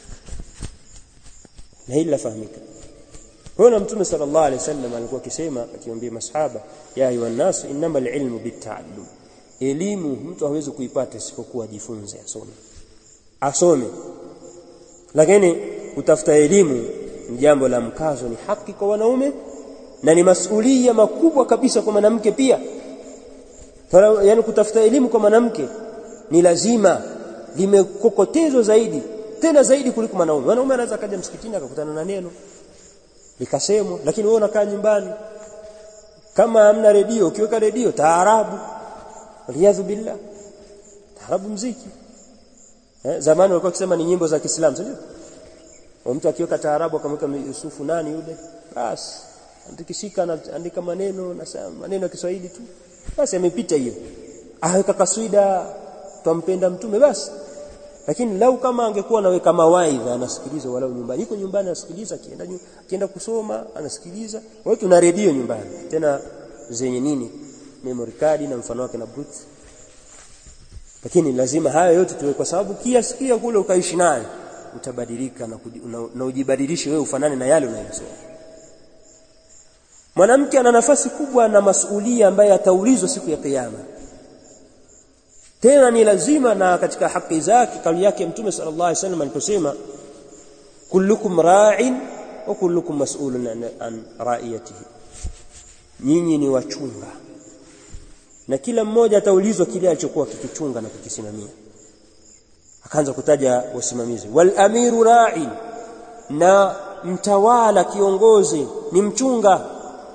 Na hili lafahamika. Kwa Mtume sallallahu alaihi wasallam alikuwa akisema, akiwaambia masahaba, ya ayuhan nas innamal ilmu bitta'allum. Elimu mtu hawezi kuipata isipokuwa ajifunze, asome. Lakini kutafuta elimu ni jambo la mkazo, ni haki kwa wanaume na ni masuhulia makubwa kabisa kwa mwanamke pia. Yaani kutafuta elimu kwa mwanamke ni lazima, limekokotezwa zaidi, tena zaidi kuliko mwanaume. Mwanaume anaweza kaja msikitini akakutana na neno likasemwa, lakini wewe unakaa nyumbani. Kama hamna redio, ukiweka redio taarabu, waliyadhu billah, taarabu muziki. Zamani walikuwa wakisema ni nyimbo za Kiislamu, sio? Mtu akiweka taarabu akamweka Yusufu nani yule, basi andikishika, anaandika maneno na maneno ya Kiswahili tu, basi amepita hiyo. Aweka kaswida tumpenda Mtume basi. Lakini lau kama angekuwa anaweka mawaidha, anasikiliza walau nyumbani. Yuko nyumbani anasikiliza, akienda kusoma anasikiliza. Wewe tuna redio nyumbani, tena zenye nini, memory card na mfano wake na bluetooth. Lakini lazima haya yote tuwe, kwa sababu kiasikia kule ukaishi naye utabadilika na ujibadilishe wewe ufanane na yale unayosoma. Mwanamke ana nafasi kubwa na masuhulia ambaye ataulizwa siku ya kiyama. Tena ni lazima, na katika haki zake kauli yake Mtume sallallahu alaihi wasallam aliposema, kullukum ra'in wa kullukum mas'ulun an ra'iyatihi. Nyinyi ni wachunga na kila mmoja ataulizwa kile alichokuwa kikichunga na kukisimamia. Akaanza kutaja wasimamizi. Wal amiru ra'in, na mtawala kiongozi ni mchunga.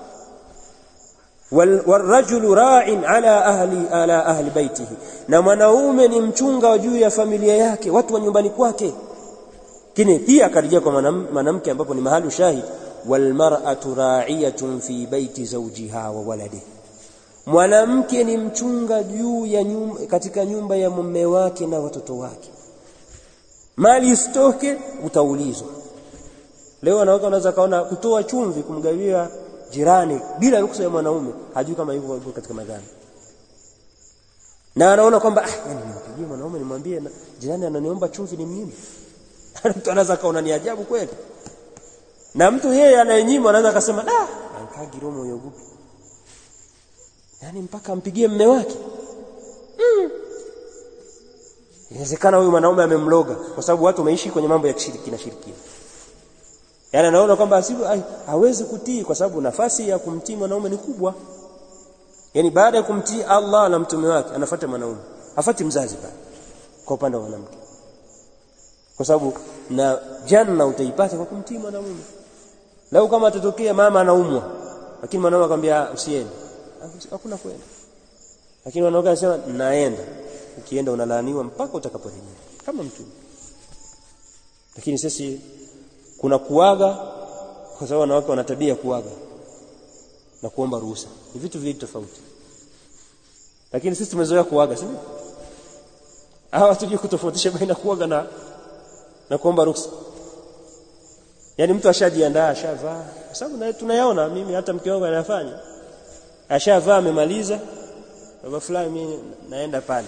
Wal rajulu ra'in ala ahli baitihi, na mwanaume ni mchunga juu ya familia yake, watu wa nyumbani kwake. Kile pia akarejea kwa mwanamke ambapo ni mahali shahid, wal mar'atu ra'iyatun fi baiti zawjiha wa waladihi. Mwanamke ni mchunga juu ya katika nyumba ya mume wake na watoto wake. Mali isitoke, utaulizwa. Leo wanaweza kaona kutoa chumvi kumgawia jirani bila ruhusa ya mwanaume, hajui kama yuko katika madhambi. Na anaona kwamba nimpigie mwanaume nimwambie jirani ananiomba chumvi ni mimi. Mtu anaweza kaona ni ajabu kweli. Na mtu yeye anayenyima anaweza akasema ankagi roho yogupi. Yaani mpaka ampigie mume wake. Inawezekana huyu mwanaume amemloga, kwa sababu watu wameishi kwenye mambo ya kishiriki na shirikina. Yaani anaona kwamba hawezi kutii, kwa sababu nafasi ya kumtii mwanaume ni kubwa. Yaani baada ya kumtii Allah na mtume wake anafuata mwanaume, hafuati mzazi pale kwa upande wa mwanamke. Kwa sababu na janna utaipata kwa kumtii mwanaume. Lau kama atatokea mama anaumwa, lakini mwanaume akamwambia usiende, hakuna kwenda. Lakini mwanaume anasema naenda, ukienda unalaaniwa mpaka utakaporejea kama mtume. Lakini sisi kuna kuaga, kwa sababu wanawake wana tabia kuaga na kuomba ruhusa. Ni vitu viwili tofauti. Lakini sisi tumezoea kuaga, si ndio? Hatujui kutofautisha baina kuaga na kuomba ruhusa. Yaani mtu ashajiandaa, ashavaa. Kwa sababu tunayaona, mimi hata mke wangu anafanya. Ashavaa, amemaliza, baba fulani mimi naenda pale.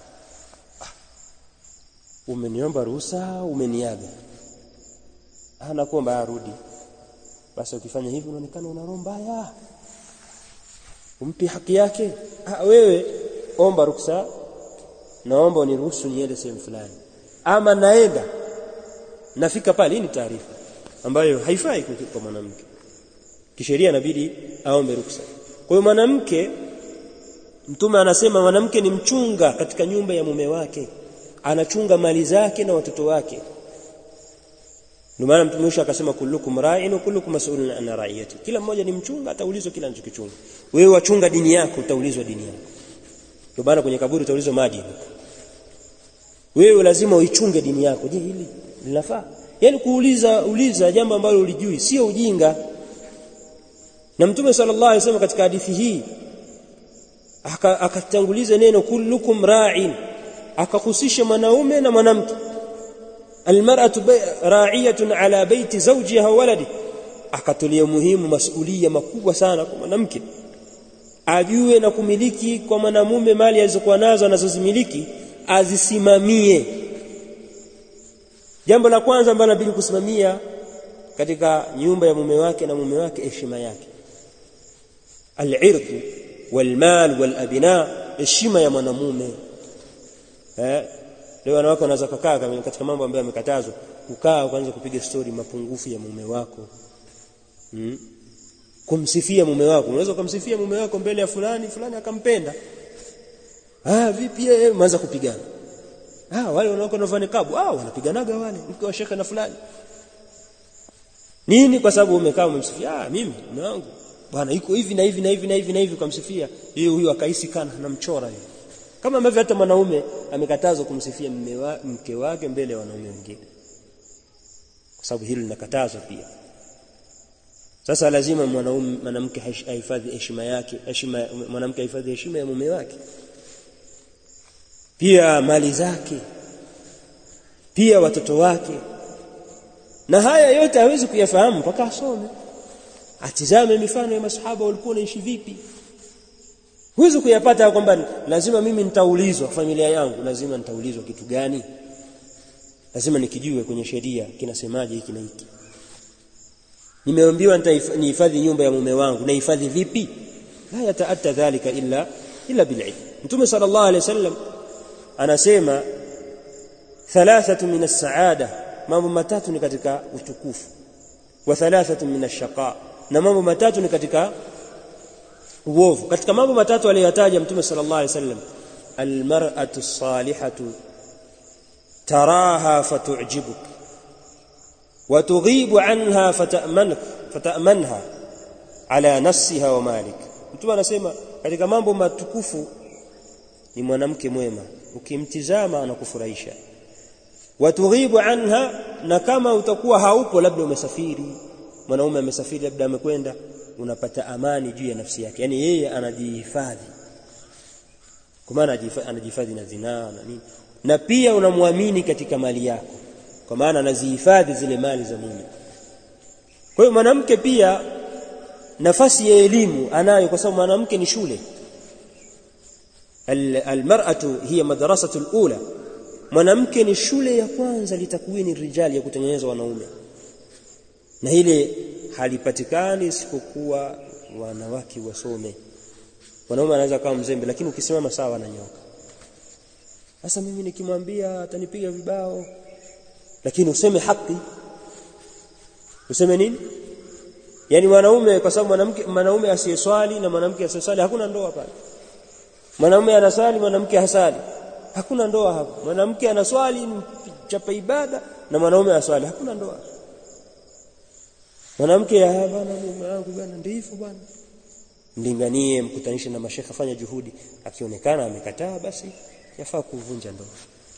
Umeniomba ruhusa, umeniaga. Anakuomba arudi. Basi ukifanya hivi unaonekana una roho mbaya. Umpi haki yake. Wewe omba ruhusa, naomba uniruhusu niende sehemu fulani, ama naenda nafika pale. Ni taarifa ambayo haifai kwa mwanamke kisheria, inabidi aombe ruhusa. Kwa hiyo mwanamke, Mtume anasema mwanamke ni mchunga katika nyumba ya mume wake, anachunga mali zake na watoto wake. Ndio maana Mtume Musa akasema kullukum ra'in wa kullukum mas'ulun an ra'iyati, kila mmoja ni mchunga, ataulizwa kila anachokichunga. Wewe wachunga dini yako, utaulizwa dini yako. Ndio maana kwenye kaburi utaulizwa maji. Wewe lazima uichunge dini yako. Je, hili linafaa? Yaani uliza jambo ambalo ulijui, sio ujinga. Na Mtume sallallahu alaihi wasallam katika hadithi hii akatanguliza neno kullukum ra'in, akahusisha mwanaume na mwanamke. Almar'atu ra'iyatun ala baiti zawjiha wa waladi, akatolia muhimu masuhulia makubwa sana kwa mwanamke, ajue na kumiliki kwa mwanamume mali alizokuwa nazo anazozimiliki, azisimamie. Jambo la kwanza ambalo inabidi kusimamia katika nyumba ya mume wake na mume wake, heshima yake, al-irth wal-mal wal-abna, heshima ya mwanamume. Leo wanawake wanaweza kukaa katika mambo ambayo yamekatazwa, kukaa kwanza kupiga story mapungufu ya mume wako, kumsifia mume wako. Unaweza kumsifia mume wako mbele ya fulani akampenda, vipi yeye, mwanza kupigana. Wale wanawake wanafanya kabu, wanapiganaga wale mke wa shekhe na fulani. Nini? Kwa sababu umekaa umemsifia, mimi mume wangu bwana iko hivi na hivi na hivi na hivi na hivi, kumsifia yeye, huyo akahisi kana anamchora yeye. Kama ambavyo hata mwanaume amekatazwa kumsifia mke wake mbele ya wanaume wengine, kwa sababu hilo linakatazwa pia. Sasa lazima mwanamke ahifadhi heshima yake, mwanamke ahifadhi heshima ya mume wake, pia mali zake, pia watoto wake. Na haya yote hawezi kuyafahamu mpaka asome, atizame mifano ya masahaba walikuwa wanaishi vipi. Huwezi kuyapata kwamba lazima mimi nitaulizwa, familia yangu lazima nitaulizwa kitu gani, lazima nikijue kwenye sheria kinasemaje hiki na hiki. Nimeambiwa nihifadhi nyumba ya mume wangu, na hifadhi vipi? La yataatta dhalika illa bil'ilm. Mtume sallallahu alaihi wasallam anasema thalathatu min as-sa'ada, mambo matatu ni katika utukufu, wa thalathatu min ash-shaqa, na mambo matatu ni katika uovu. Katika mambo matatu aliyotaja Mtume sallallahu alaihi wasallam, almar'atu as-salihatu taraha fatu'jibuk wa tughibu anha fata'manha ala nafsiha wa malik. Mtume anasema katika mambo matukufu ni mwanamke mwema, ukimtizama anakufurahisha. Wa tughibu anha, na kama utakuwa haupo, labda umesafiri, mwanaume amesafiri, labda amekwenda, unapata amani juu ya nafsi yake. Yani yeye anajihifadhi, kwa maana anajihifadhi na zinaa na nini, na pia unamwamini katika mali yako, kwa maana anazihifadhi zile mali za mume. Kwa hiyo mwanamke pia nafasi ya elimu anayo, kwa sababu mwanamke ni shule. Almar'atu hiya madrasatu alula, mwanamke ni shule ya kwanza litakwini rijali, ya kutengeneza wanaume. Na ile halipatikani isipokuwa wanawake wasome. Wanaume anaweza kama mzembe, lakini ukisimama sawa ananyoka. Sasa mimi nikimwambia atanipiga vibao, lakini useme haki. Useme nini? Yani mwanaume, kwa sababu mwanaume asiyeswali na mwanamke asiyeswali hakuna ndoa pale. Mwanaume anaswali, mwanamke hasali, hakuna ndoa hapo. Mwanamke anaswali chapa ibada na mwanaume aswali, hakuna ndoa. Mwanamke bwana mume wangu bwana ndivyo bwana, mlinganie, mkutanishe na mashekha, fanya juhudi. Akionekana amekataa, basi yafaa kuvunja ndoa,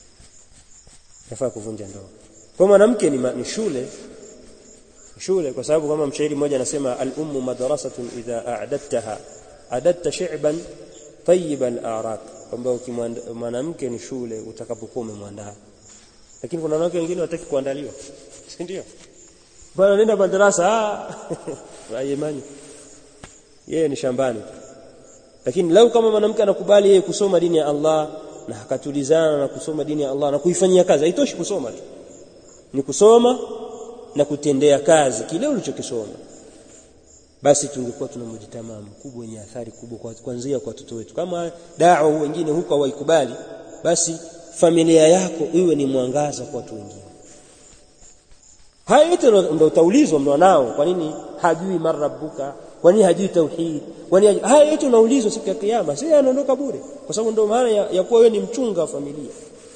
Kwa mwanamke ni shule, kwa sababu kama mshairi mmoja anasema al-ummu madrasatun idha a'dadtaha adatta shi'ban tayyiban al-a'raq, kwamba mwanamke ni shule utakapokuwa umemwandaa. Lakini kuna wanawake wengine wataki kuandaliwa, si ndio? Bwana nenda madrasa, Yemani, yeye ni shambani. Lakini lau kama mwanamke anakubali yeye kusoma dini ya Allah na akatulizana na kusoma dini ya Allah na kuifanyia kazi, haitoshi kusoma tu, ni kusoma na kutendea kazi kile ulichokisoma, basi tungekuwa tuna mjitamaa mkubwa wenye athari kubwa kuanzia kwa watoto wetu. Kama da'wa wengine huko hawaikubali, basi familia yako iwe ni mwangaza kwa watu wengine. Haya yote ndio utaulizwa mwanao, kwa nini hajui marabbuka, kwa nini hajui tauhid, kwa nini haya yote unaulizwa siku ya kiyama. Si anaondoka bure, kwa sababu ndio maana ya kuwa wewe ni mchunga wa familia.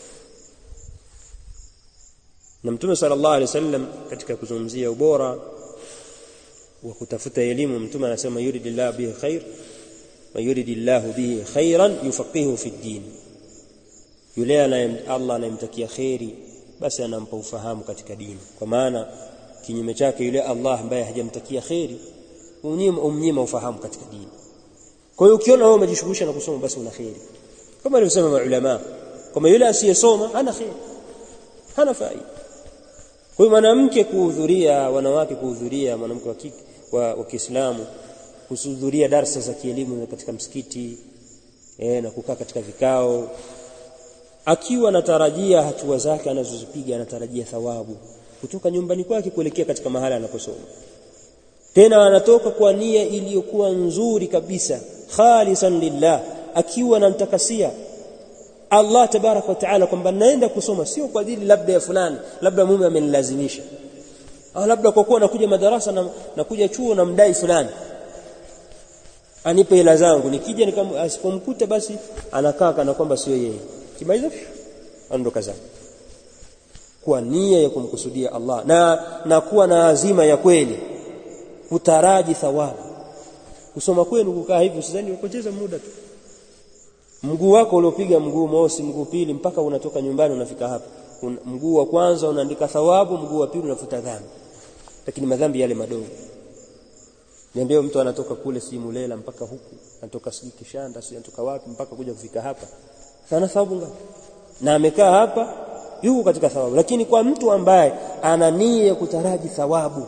Na Mtume sallallahu alaihi wasallam katika kuzungumzia ubora wa kutafuta elimu, Mtume anasema yuridillahu bihi khair wa yuridillahu bihi khairan yufaqihu fi din. Yule Allah anayemtakia khairi basi anampa ufahamu katika dini. Kwa maana kinyume chake yule Allah ambaye hajamtakia khairi umnyima ufahamu katika dini. Kwa hiyo ukiona wewe umejishughulisha na kusoma basi una khairi. Kama alivyosema maulama, kama yule asiyesoma hana khairi, hana faida. Kwa hiyo mwanamke kuhudhuria, wanawake kuhudhuria, mwanamke wa kike wa Kiislamu kuhudhuria darasa za kielimu katika msikiti na kukaa katika vikao, akiwa anatarajia hatua zake anazozipiga, anatarajia thawabu kutoka nyumbani kwake kuelekea katika mahali anaposoma. Tena anatoka kwa nia iliyokuwa nzuri kabisa, khalisan lillah, akiwa anamtakasia Allah tabaraka wa taala kwamba naenda kusoma sio kwa ajili labda ya fulani, labda mume amenilazimisha, au labda kwa kuwa nakuja madarasa na kuja chuo na mdai fulani anipe hela zangu, nikija asipomkuta basi anakaa kana kwamba sio yeye. Kimaliza ondoka zake kwa nia ya kumkusudia Allah na kuwa na azima ya kweli kutaraji thawabu. Kusoma kwenu kukaa hivyo sidhani upoteza muda tu. Mguu wako uliopiga mguu mosi, mguu pili, mpaka unatoka nyumbani unafika hapa, mguu wa kwanza unaandika thawabu, mguu wa pili unafuta dhambi, lakini madhambi yale madogo. Niambie mtu anatoka kule Simulela mpaka huku, anatoka Kishanda, anatoka wapi mpaka kuja kufika hapa, sana thawabu ngapi? Na amekaa hapa yuko katika thawabu. Lakini kwa mtu ambaye ana nia ya kutaraji thawabu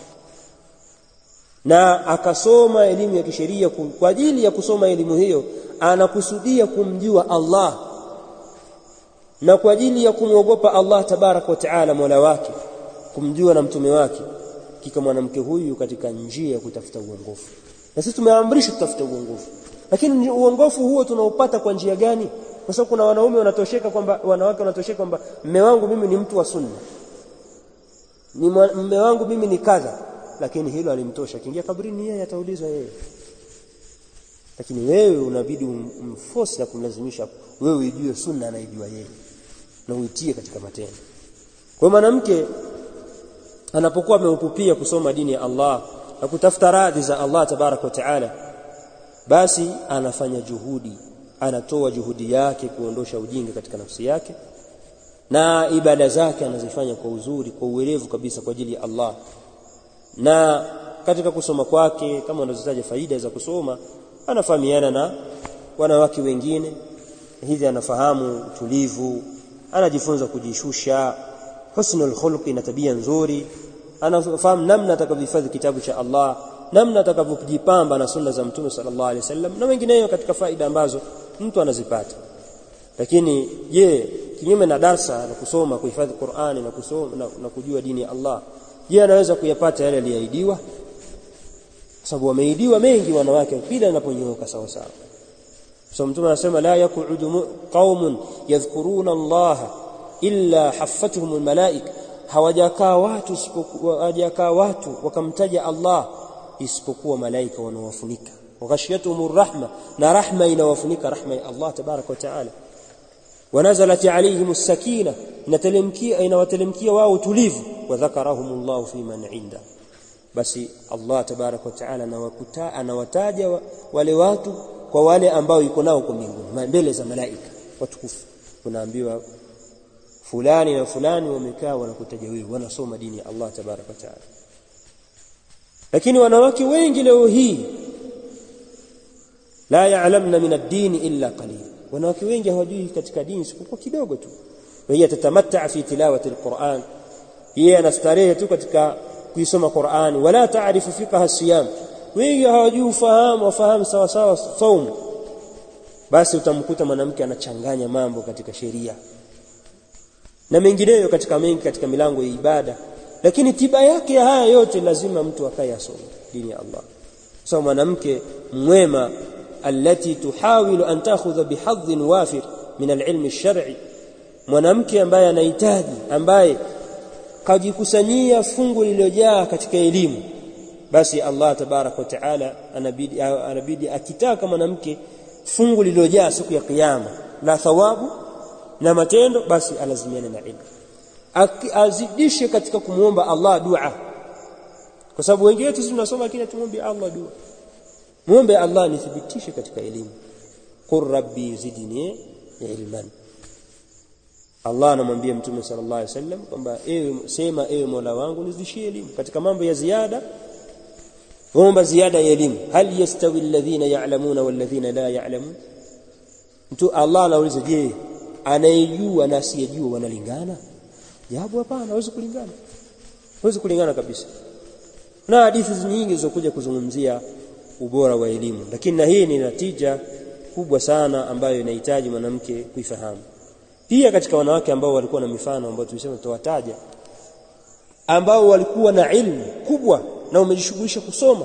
na akasoma elimu ya kisheria kwa ajili ya kusoma elimu hiyo, anakusudia kumjua Allah na kwa ajili ya kumwogopa Allah tabarak wa taala Mola wake, kumjua na mtume wake, kika mwanamke huyu katika njia ya kutafuta uongofu. Na sisi tumeamrishwa kutafuta uongofu, lakini uongofu huo tunaupata kwa njia gani? Kwa sababu kuna wanaume wanatosheka kwamba, wanawake wanatosheka kwamba mume wangu mimi ni mtu wa sunna, ni mume wangu mimi ni kadha, lakini hilo alimtosha. Kiingia kaburini yeye ataulizwa yeye. Lakini wewe unabidi umforce na kumlazimisha wewe ujue sunna anaijua yeye na uitie katika matendo. Kwa mwanamke anapokuwa ameupupia kusoma dini ya Allah na kutafuta radhi za Allah tabarak wa taala, basi anafanya juhudi, anatoa juhudi yake kuondosha ujinga katika nafsi yake, na ibada zake anazifanya kwa uzuri, kwa uwerevu kabisa kwa ajili ya Allah. Na katika kusoma kwake, kama anazotaja faida za kusoma, anafahamiana na wanawake wengine, hivi anafahamu utulivu, anajifunza kujishusha, husnul khuluqi na tabia nzuri, anafahamu namna atakavyohifadhi kitabu cha Allah, namna atakavyojipamba na sunna za Mtume sallallahu alaihi wasallam na wengineyo katika faida ambazo mtu anazipata. Lakini je, kinyume na darsa na kusoma, kuhifadhi Qur'ani na kusoma na kujua dini ya Allah, je, anaweza kuyapata yale aliyoahidiwa? Sababu wameidiwa mengi wanawake bila inaponyooka sawa sawa. So Mtume anasema la yaqudu qaumun yadhkuruna Allah illa haffatuhum almalaika, hawajakaa watu wakamtaja Allah isipokuwa malaika wanawafunika. Waghashiyatuhumur rahma, na rahma inawafunika, rahma ya Allah tabarak wa taala. Wanazalat alayhimus sakina, inawatelemkia wao tulivu. Wa dhakarahumullahu fi man inda, basi Allah tabarak wa taala anawataja wale watu kwa wale ambao yuko nao kwa mbinguni mbele za malaika watukufu. Unaambiwa fulani na fulani wamekaa wanakutaja wewe, wanasoma dini ya Allah tabarak wa taala. Lakini wanawake wengi leo hii la ya'lamna min ad-din illa qalil, wanawake wengi hawajui katika dini isipokuwa kidogo tu. Yeye tatamatta fi tilawati al-Qur'an, yeye anastarehe tu katika kuisoma Qur'ani, wala taarifu fiqha as-siyam, wengi hawajui wafahamu sawa sawa saumu. Basi utamkuta mwanamke anachanganya mambo katika sheria na mengineyo katika milango ya ibada, lakini tiba yake ya haya yote lazima mtu akaye asome dini ya Allah. So mwanamke mwema allati tuhawilu an ta'khudha bihadhin wafir min al-ilm ash-shar'i, mwanamke ambaye anahitaji, ambaye kajikusanyia fungu lililojaa katika elimu, basi Allah tabarak wa taala anabidi akitaka mwanamke fungu lililojaa siku ya kiyama la thawabu na matendo, basi alazimiane na ilmu, azidishe katika kumuomba Allah dua. Kwa sababu wengi wetu tunasoma lakini tumuombe Allah dua. Muombe Allah nithibitishe katika elimu. Qur rabbi zidni ilman. Allah anamwambia Mtume sallallahu alaihi wasallam kwamba sema Mola wangu nizidishie elimu katika mambo ya ziada. Omba ziada ya elimu. Hal yastawi alladhina ya'lamuna wal ladhina la ya'lamun? Mtu Allah anauliza, je, anayejua na asiyejua wanalingana? Jawabu hapana, hawezi kulingana. Hawezi kulingana kabisa. Na hadithi nyingi zilizokuja kuzungumzia ubora wa elimu, lakini na hii ni natija kubwa sana ambayo inahitaji mwanamke kuifahamu. Pia katika wanawake ambao walikuwa na mifano ambao tulisema tutawataja, ambao walikuwa na ilmu kubwa na wamejishughulisha kusoma,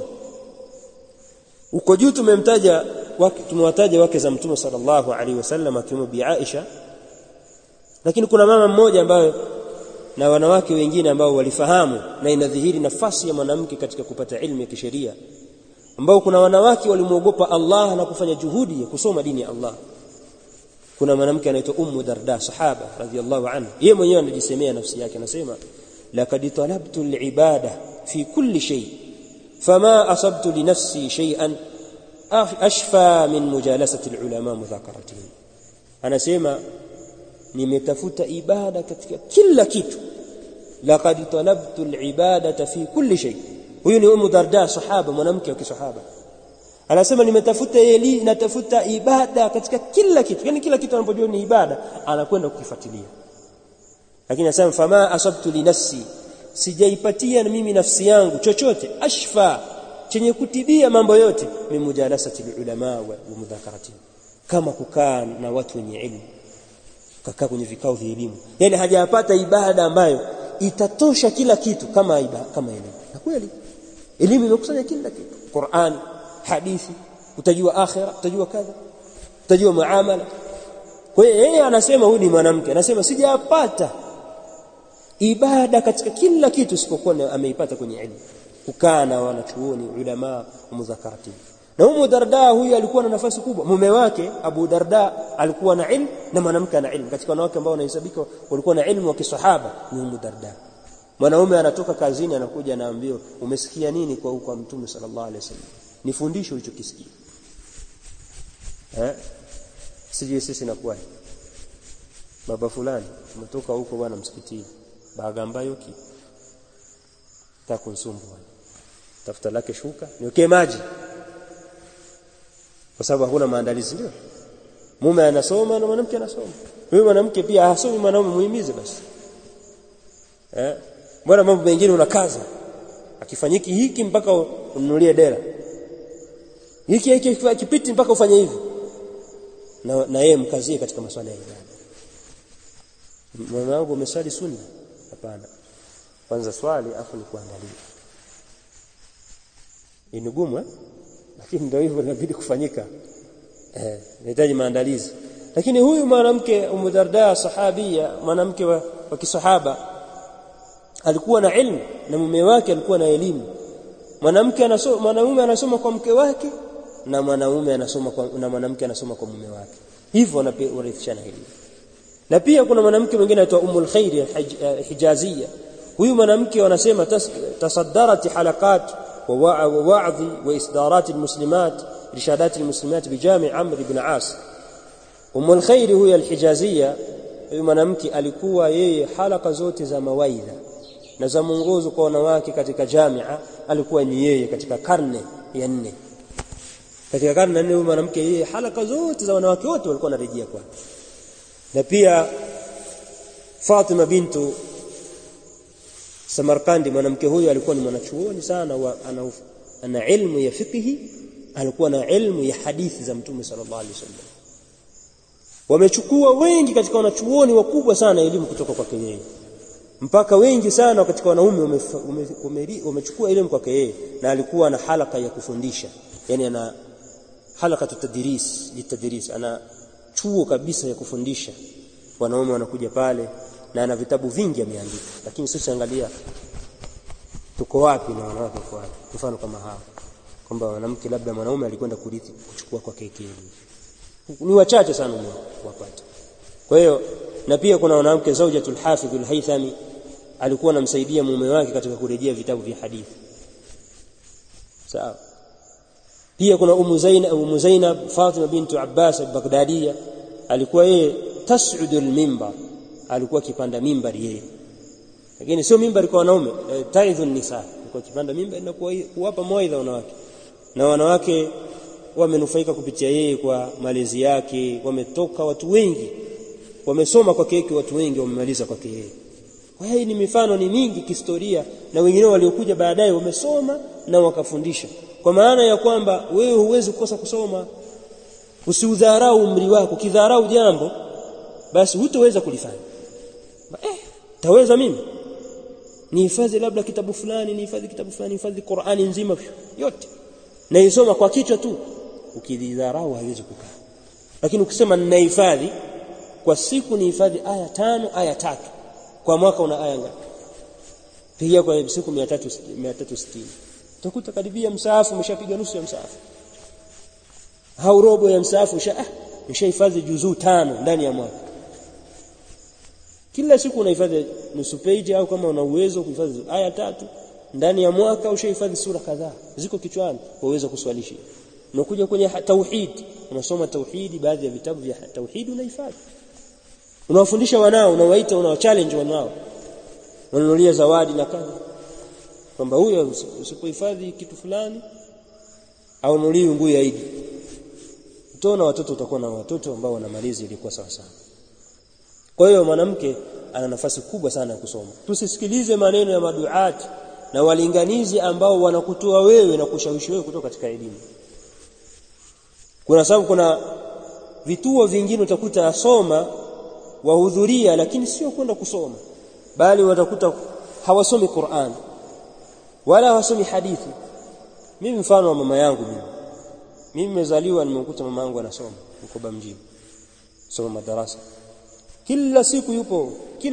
uko juu tumewataja wake za Mtume sallallahu alaihi wasallam akiwemo Bi Aisha, lakini kuna mama mmoja ambaye na wanawake wengine ambao walifahamu na inadhihiri nafasi ya mwanamke katika kupata ilmu ya kisheria, ambao kuna wanawake walimuogopa Allah na kufanya juhudi ya kusoma dini ya Allah. Kuna mwanamke anaitwa Ummu Darda, sahaba radhiyallahu anha. Yeye mwenyewe anajisemea nafsi yake, anasema laqad talabtu al-ibada fi kulli shay fama asabtu li nafsi shay'an ashfa min mujalasati al-ulama mudhakaratihim. Anasema nimetafuta ibada katika kila kitu. Laqad talabtu al-ibadata fi kulli shay. Huyu ni Ummu Darda, sahaba, mwanamke wa kisahaba. Anasema natafuta ibada katika kila kitu. Yani kila kitu anapojua ni ibada anakwenda kukifuatilia. Lakini anasema fama asabtu li nafsi, sijaipatia na mimi nafsi yangu chochote ashfa, chenye kutibia mambo yote, min mujalasati ulama wa mudhakarati, kama kukaa na watu wenye elimu, kukaa kwenye vikao vya elimu. Yani hajapata ibada ambayo itatosha kila kitu kama elimu. Na kweli elimu imekusanya kila kitu: Qur'an, hadithi, utajua akhira, utajua kadha, utajua muamala. Kwa hiyo yeye anasema, huyu ni mwanamke, anasema sijapata ibada katika kila kitu isipokuwa ameipata kwenye elimu, kukaa na wanachuoni ulama mudhakarati. Na Ummu Darda huyu alikuwa na nafasi kubwa. Mume wake Abu Darda alikuwa na ilmu na mwanamke ana ilmu. Katika wanawake ambao wanahesabika walikuwa na ilmu wa kisahaba ni Ummu Darda. Mwanaume anatoka kazini anakuja anaambiwa, umesikia nini kwa Mtume sallallahu alaihi wasallam? Nifundishe ulichokisikia. Sije sisi nakuwa baba fulani tumetoka huko bwana msikitini, bagamba yoki takunsumbua, tafuta lake shuka niwekee maji, kwa sababu hakuna maandalizi. Ndio mume anasoma na mwanamke anasoma. Huyu mwanamke pia hasomi, mwanaume muhimize basi. Bwana mambo mengine unakaza, akifanyiki hiki mpaka ununulie dera, hiki kipiti mpaka ufanye hivi, na yeye mkazie katika masuala ya ibada. Mwanangu umesali sunna? Hapana, kwanza swali afu nikuangalie. Ni ngumu lakini ndio hivyo inabidi kufanyika. Inahitaji maandalizi. Lakini huyu mwanamke Ummu Darda, sahabia, mwanamke wa kisahaba, alikuwa na ilmu na mume wake alikuwa na elimu. Mwanamume anasoma kwa mke wake na mwanamke anasoma kwa mume wake. Hivyo wanarithishana elimu. Na pia kuna mwanamke mwingine anaitwa Ummul Khair Hijazia. Huyu mwanamke wanasema tasaddarat halaqat wa wa'dhi wa isdarat almuslimat, irshadat almuslimat bi Jami' Amr ibn As. Ummul Khair huyu al-Hijazia, huyu mwanamke alikuwa yeye halaka zote za mawaidha na za mwongozo kwa wanawake katika jamia alikuwa ni yeye katika karne ya 4. Katika karne ya 4 huyu mwanamke yeye halaka zote za wanawake wote walikuwa wanarejea kwake. Na pia Fatima bintu Samarkandi, mwanamke huyu alikuwa ni mwanachuoni sana, ana ilmu ya fiqh, alikuwa na ilmu ya hadithi za Mtume sallallahu alaihi wasallam. Wamechukua wengi katika wanachuoni wakubwa sana elimu kutoka kwake yeye, mpaka wengi sana katika wanaume wamechukua elimu kwake yeye. Na alikuwa na halaka ya kufundisha, yani ana halaka litadris, ana chuo kabisa ya kufundisha. Wanaume wanakuja pale na ana vitabu vingi ameandika. Lakini sisi angalia tuko wapi na wanawake kwa wapi? Mfano kama hapa kwamba mwanamke labda mwanaume alikwenda kurithi kuchukua kwa keke. Ni wachache sana wapata. Kwa hiyo na pia kuna mwanamke Zawjatul Hafidh al-Haythami alikuwa anamsaidia mume wake katika kurejea vitabu vya hadithi. Sawa. Pia kuna Ummu Zainab Fatima bintu Abbas al-Baghdadiyya alikuwa yeye tas'udul minbar, alikuwa kipanda mimbari yeye. Lakini sio mimbari kwa wanaume, taidhun nisa, alikuwa kipanda mimbari na kuwapa mawaidha wanawake. Na wanawake wamenufaika kupitia yeye kwa malezi yake, wametoka watu wengi, wamesoma kwa keke watu wengi wamemaliza kwa yeye. Kwa hiyo ni mifano ni mingi kihistoria, na wengine waliokuja baadaye wamesoma na wakafundisha. Kwa maana ya kwamba wewe huwezi kukosa kusoma. Usiudharau umri wako. Kidharau jambo basi hutaweza kulifanya. Taweza mimi nihifadhi labda kitabu fulani, nihifadhi kitabu fulani, nihifadhi Qur'ani nzima yote na isoma kwa kichwa tu, ukidharau haiwezi kukaa. Lakini ukisema ninahifadhi kwa siku, nihifadhi aya 5 aya 3, kwa mwaka una aya ngapi? Pia kwa siku 360 utakuta karibia msaafu umeshapiga nusu ya msaafu, au robo ya msaafu umeshahifadhi juzuu 5 ndani ya mwaka. Kila siku unahifadhi nusu page, au kama una uwezo kuhifadhi aya 3 ndani ya mwaka, ushahifadhi sura kadhaa ziko kichwani waweza kuswalisha. Unakuja kwenye tauhid, unasoma tauhidi, baadhi ya vitabu vya tauhid unahifadhi. Unawafundisha wanao, unawaita, unawachallenge wanao, unanunulia zawadi na kadha, kwamba huyo usipohifadhi kitu fulani au nunulie nguo ya Eid, utaona watoto, utakuwa na watoto ambao wana malezi ilikuwa sawa sawa. Kwa hiyo mwanamke ana nafasi kubwa sana ya kusoma. Tusisikilize maneno ya maduati na walinganizi ambao wanakutoa wewe na kushawishi wewe kutoka katika elimu. Kuna sababu kuna vituo vingine utakuta asoma wahudhuria, lakini sio kwenda kusoma, bali watakuta hawasomi Qur'an wala hawasomi hadithi. Mimi mfano wa mama yangu, mimi nimezaliwa nimekuta mama yangu anasoma huko Bamjini, soma madarasa kila siku yupo.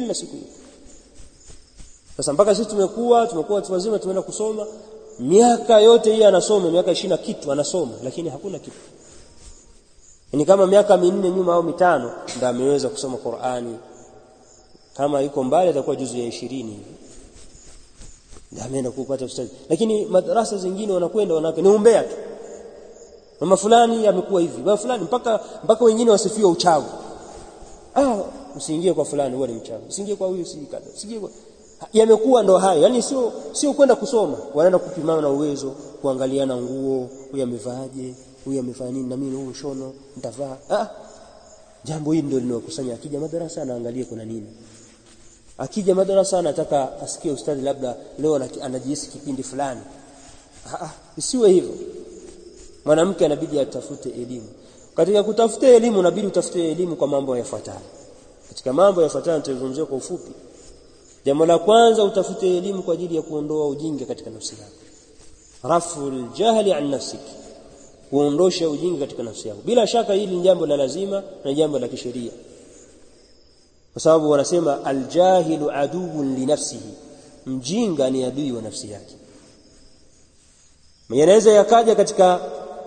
Sasa mpaka sisi tumekuwa watu wazima, tumeenda kusoma, miaka yote hii anasoma, miaka 20 kitu anasoma, lakini hakuna kitu. Ni kama miaka 4 nyuma au 5 ndio ameweza kusoma Qur'ani. Kama yuko mbali atakuwa juzu ya 20 ndio ameenda kupata ustadi. Lakini madarasa zingine wanakwenda wanawake ni umbea tu. Mama fulani amekuwa hivi, mama fulani, mpaka wengine wasifiwa uchawi. Usiingie kwa fulani huwa ni mchawi, usiingie kwa huyu sikada, usiingie kwa yamekuwa ndo hayo. Yani sio kwenda kusoma, wanaenda kupimana na uwezo, kuangaliana nguo, huyu amevaaje, huyu amefanya nini, na mimi huyu shono nitavaa. Jambo hili ndio linokusanya. Akija madarasa anaangalia kuna nini. Akija madarasa anataka asikie ustadi labda leo anajihisi kipindi fulani. Isiwe hivyo. Mwanamke anabidi atafute elimu. Katika kutafuta elimu inabidi utafute elimu kwa mambo yafuatayo. Katika mambo yafuatayo nitazungumzia kwa ufupi. Jambo la kwanza, utafute elimu kwa ajili ya kuondoa ujinga katika nafsi yako. Raful jahli an nafsiki, kuondosha ujinga katika nafsi yako. Bila shaka hili ni jambo la lazima na jambo la kisheria, kwa sababu wanasema aljahilu aduun li nafsihi, mjinga ni adui wa nafsi yake. Yanaweza yakaja katika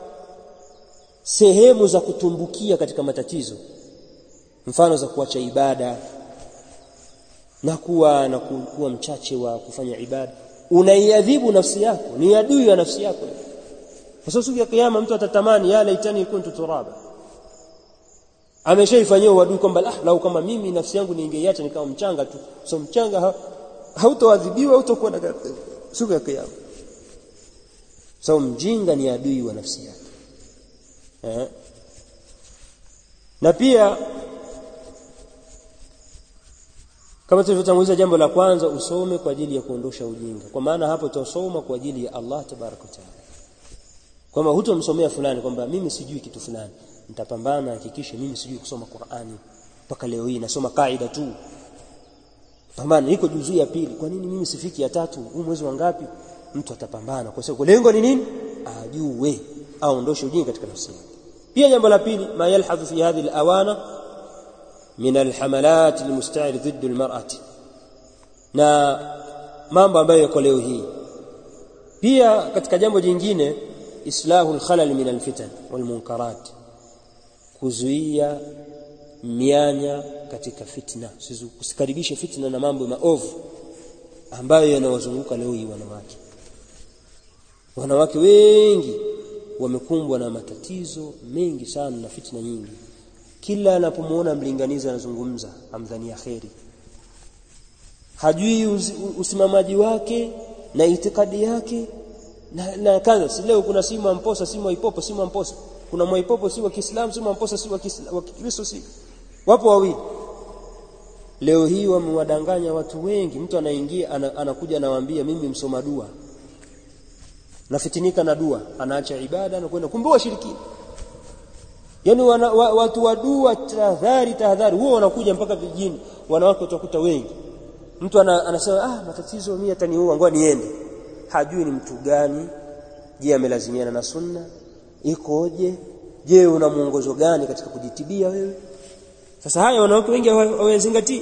sehemu za kutumbukia katika matatizo, mfano za kuacha ibada na kuwa mchache wa kufanya ibada. Unaiadhibu nafsi yako, ni adui wa nafsi yako. Kwa sababu siku ya kiyama mtu atatamani ya laitani kuntu turaba, ameshaifanyia uadui kwamba lau kama mimi nafsi yangu ningeiacha nikawa mchanga tu. So mchanga hautoadhibiwa, hautakuwa na siku ya kiyama. So mjinga ni adui wa nafsi yake. Na pia kama tulivyotanguliza, jambo la kwanza, usome kwa ajili ya kuondosha ujinga. Kwa maana hapo utasoma kwa ajili ya Allah tabaraka wa taala. Kama hutomsomea fulani kwamba mimi sijui kitu fulani, nitapambana hakikisha mimi sijui kusoma Qur'ani. Mpaka leo hii nasoma kaida tu. Pambana, iko juzuu ya 2. Kwa nini mimi sifiki ya 3? Huu mwezi wangapi? Mtu atapambana kwa sababu lengo ni nini? Ajue, aondoshe ujinga katika nafsi yake. Pia jambo la pili, ma yalhadhu fi hadhihi al-awana min al-hamalat al-musta'ir ضد al-mar'ah, na mambo ambayo yako leo hii. Pia katika jambo jingine, islahu al-khalal min al-fitan wal-munkarat, kuzuia mianya katika fitna, usikaribishe fitna na mambo maovu ambayo yanawazunguka leo hii wanawake. Wanawake wengi wamekumbwa na matatizo mengi sana na fitna nyingi. Kila anapomuona mlinganizi anazungumza amdhania khairi, hajui usimamaji wake na itikadi yake na kadha. Si leo kuna simu amposa, simu ipopo, simu amposa, kuna mwaipopo si wa Kiislamu, simu amposa si wa Kikristo, si wapo wawili. Leo hii wamewadanganya watu wengi. Mtu anaingia anakuja anawaambia mimi msoma dua, nafitinika na dua, anaacha ibada na kwenda kumbe washiriki. Yani watu wa dua, tahadhari, huo wanakuja mpaka vijijini. Wanawake utakuta wengi, mtu anasema matatizo mimi ataniua, ngoja niende. Hajui ni mtu gani, je amelazimiana na sunna ikoje, je una muongozo gani katika kujitibia wewe. Sasa haya wanawake wengi hawazingatii.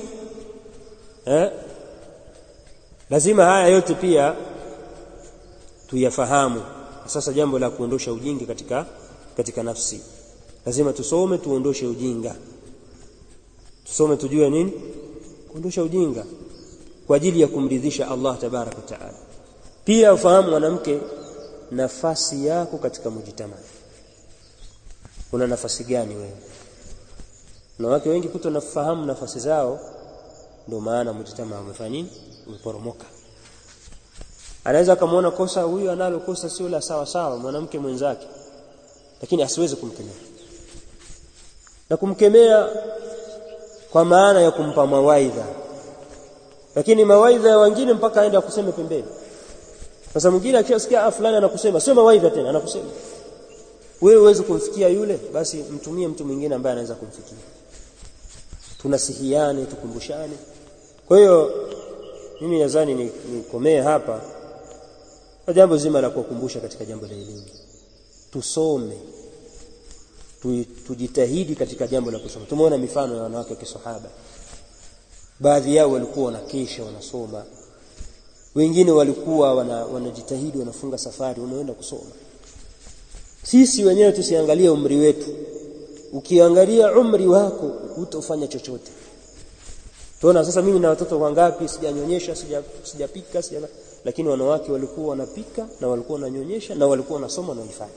Lazima haya yote pia tuyafahamu. Sasa jambo la kuondosha ujinga katika nafsi, lazima tusome tuondoshe ujinga. Tusome tujue nini kuondosha ujinga kwa ajili ya kumridhisha Allah tabaraka wa taala. Pia ufahamu mwanamke nafasi yako katika mujitamaa. Una nafasi gani wewe? Na watu wengi kutonafahamu nafasi zao, ndio maana mujitamaa umefanya nini? Umeporomoka. Anaweza kumuona kosa huyu analo kosa sio la sawa sawa mwanamke mwenzake, lakini asiweze kumkemea. Na kumkemea kwa maana ya kumpa mawaidha, lakini mawaidha ya wengine mpaka aende akuseme pembeni. Sasa mwingine akisikia fulani anakusema sio mawaidha tena, anakusema wewe uweze kumfikia yule, basi mtumie mtu mwingine ambaye anaweza kumfikia. Tunasihiane, tukumbushane. Kwa hiyo mimi nadhani nikomee hapa kwa jambo zima la kukumbusha katika jambo la elimu. Tusome, tujitahidi katika jambo la kusoma. Tumeona mifano ya wanawake wa kisahaba. Baadhi yao walikuwa wanakesha wanasoma, wengine walikuwa wanajitahidi, wanafunga safari, wanaenda kusoma. Sisi wenyewe tusiangalie umri wetu. Ukiangalia umri wako hutafanya chochote. Tuona sasa mimi na watoto wangapi sijanyonyesha, sijapika, lakini wanawake walikuwa wanapika na walikuwa wananyonyesha na walikuwa wanasoma na wanafanya.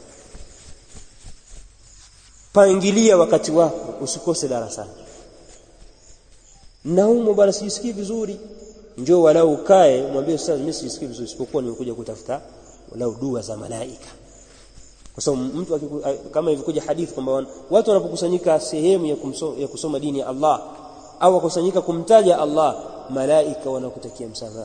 Pangilia wakati wako, usikose darasani. Naumu bwana sijisikii vizuri, njoo walau ukae mwambie ustaz mimi sijisikii vizuri, isipokuwa nimekuja kutafuta walau dua za malaika. Kwa sababu mtu kama ilivyokuja hadithi kwamba watu wanapokusanyika sehemu ya kusoma dini ya Allah au wakusanyika kumtaja Allah, malaika wanakutakia msamaha.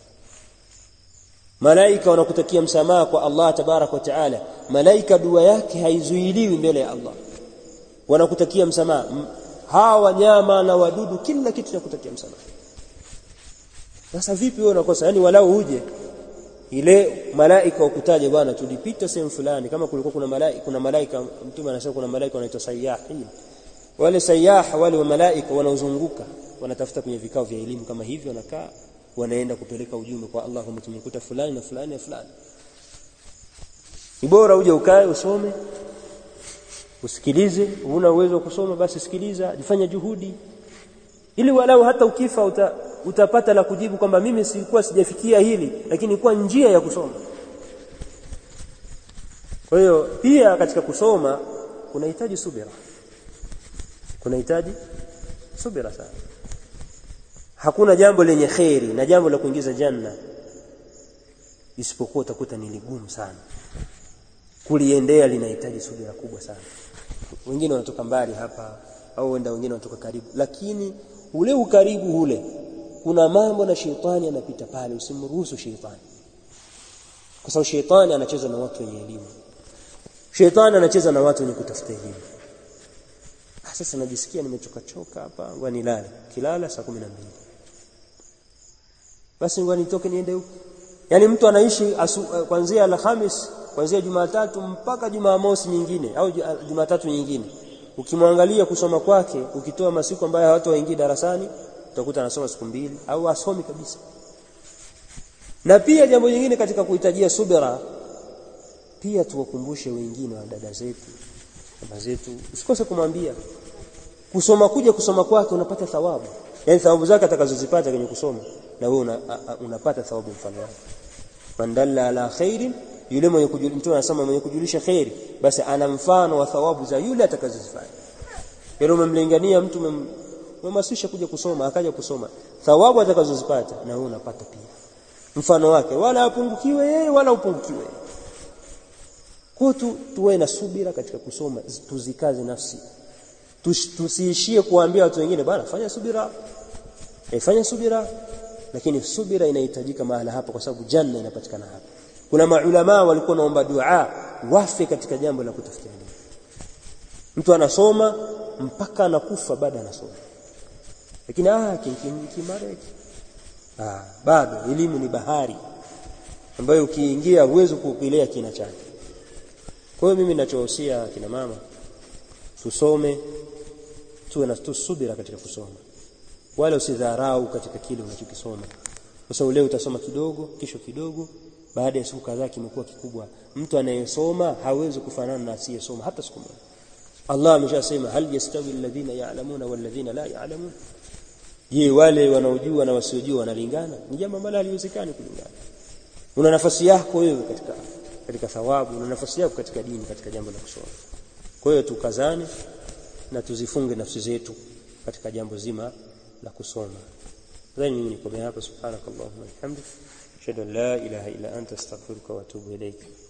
Malaika wanakutakia msamaha kwa Allah tabarak wa taala. Malaika dua yake haizuiliwi mbele ya Allah, wanakutakia msamaha. Hawa wanyama na wadudu kila kitu kinakutakia msamaha. Sasa vipi wewe unakosa? Yani walau uje ile malaika wakutaje, bwana tulipita sehemu fulani, kama kulikuwa kuna malaika mtume anasema kuna malaika wanaitwa sayyahin. Wale sayyah wale wa malaika wanaozunguka wanatafuta kwenye vikao vya elimu kama hivi, wanakaa wanaenda kupeleka ujumbe kwa Allahumma tumekuta fulani na fulani na fulani. Ni bora uje ukae usome, usikilize. Una uwezo wa kusoma basi sikiliza, jifanya juhudi ili walau hata ukifa utapata la kujibu kwamba mimi sikuwa sijafikia hili, lakini kwa njia ya kusoma. Kwa hiyo pia katika kusoma kunahitaji subira. Kunahitaji subira sana. Hakuna jambo lenye khairi na jambo la kuingiza janna isipokuwa utakuta ni ligumu sana. Kuliendea linahitaji subira kubwa sana. Wengine wanatoka mbali hapa au wengine wanatoka karibu, lakini ule ukaribu ule kuna mambo na shetani anapita pale, usimruhusu shetani. Kwa sababu shetani anacheza na watu wenye elimu. Shetani anacheza na watu wenye kutafuta elimu. Sasa najisikia nimechoka hapa, ngoja nilale. Kilala saa 12. Basi ngoja nitoke niende huko. Yaani mtu anaishi kuanzia Alhamisi kuanzia Jumatatu mpaka Jumamosi nyingine au Jumatatu nyingine, ukimwangalia kusoma kwake, ukitoa masiku ambayo hawatu waingie darasani, utakuta anasoma siku 2 au asomi kabisa. Na pia jambo jingine katika kuhitajia subira, pia tuwakumbushe wengine wa dada zetu, mama zetu, usikose kumwambia kusoma, kuja kusoma kwake unapata thawabu. Yaani thawabu zake atakazozipata kwenye kusoma, na wewe unapata thawabu mfano wake. Man dalla ala khairin, yule mwenye kujulisha, mtu anasema mwenye kujulisha khairi, basi ana mfano wa thawabu za yule atakazozifanya. Yule umemlingania mtu, umemhamasisha kuja kusoma, akaja kusoma, thawabu atakazozipata na wewe unapata pia mfano wake, wala apungukiwe yeye wala upungukiwe. Kwa tuwe na subira katika kusoma, tuzikaze nafsi. Tusiishie kuambia watu wengine bwana fanya subira. Fanya subira, lakini subira inahitajika mahala hapa kwa sababu janna inapatikana hapa. Kuna maulama walikuwa naomba dua wafe katika jambo la kutafutia elimu. Mtu anasoma mpaka anakufa baada anasoma. Lakini kimareki. Bado elimu ni bahari ambayo ukiingia huwezi kuogelea kina chake. Kwa hiyo mimi ninachohusia kina mama, tusome, tuwe na subira katika kusoma. Wala usidharau katika kile unachokisoma. Kwa sababu leo utasoma kidogo, kesho kidogo, baada ya siku kadhaa kimekuwa kikubwa. Mtu anayesoma hawezi kufanana na asiyesoma hata siku moja. Allah ameshasema hal yastawi alladhina ya'lamuna wal ladhina la ya'lamun. Je, wale wanaojua na wasiojua wanalingana? Ni jambo ambalo haliwezekani kulingana. Una nafasi yako wewe katika thawabu, una nafasi yako katika dini, katika jambo la kusoma. Kwa hiyo tukazane na tuzifunge nafsi zetu katika jambo zima la kusoma. Mimi nikomea hapa. Subhanakallahumma wa bihamdika, ashhadu an la ilaha illa anta, astaghfiruka wa atubu ilayk.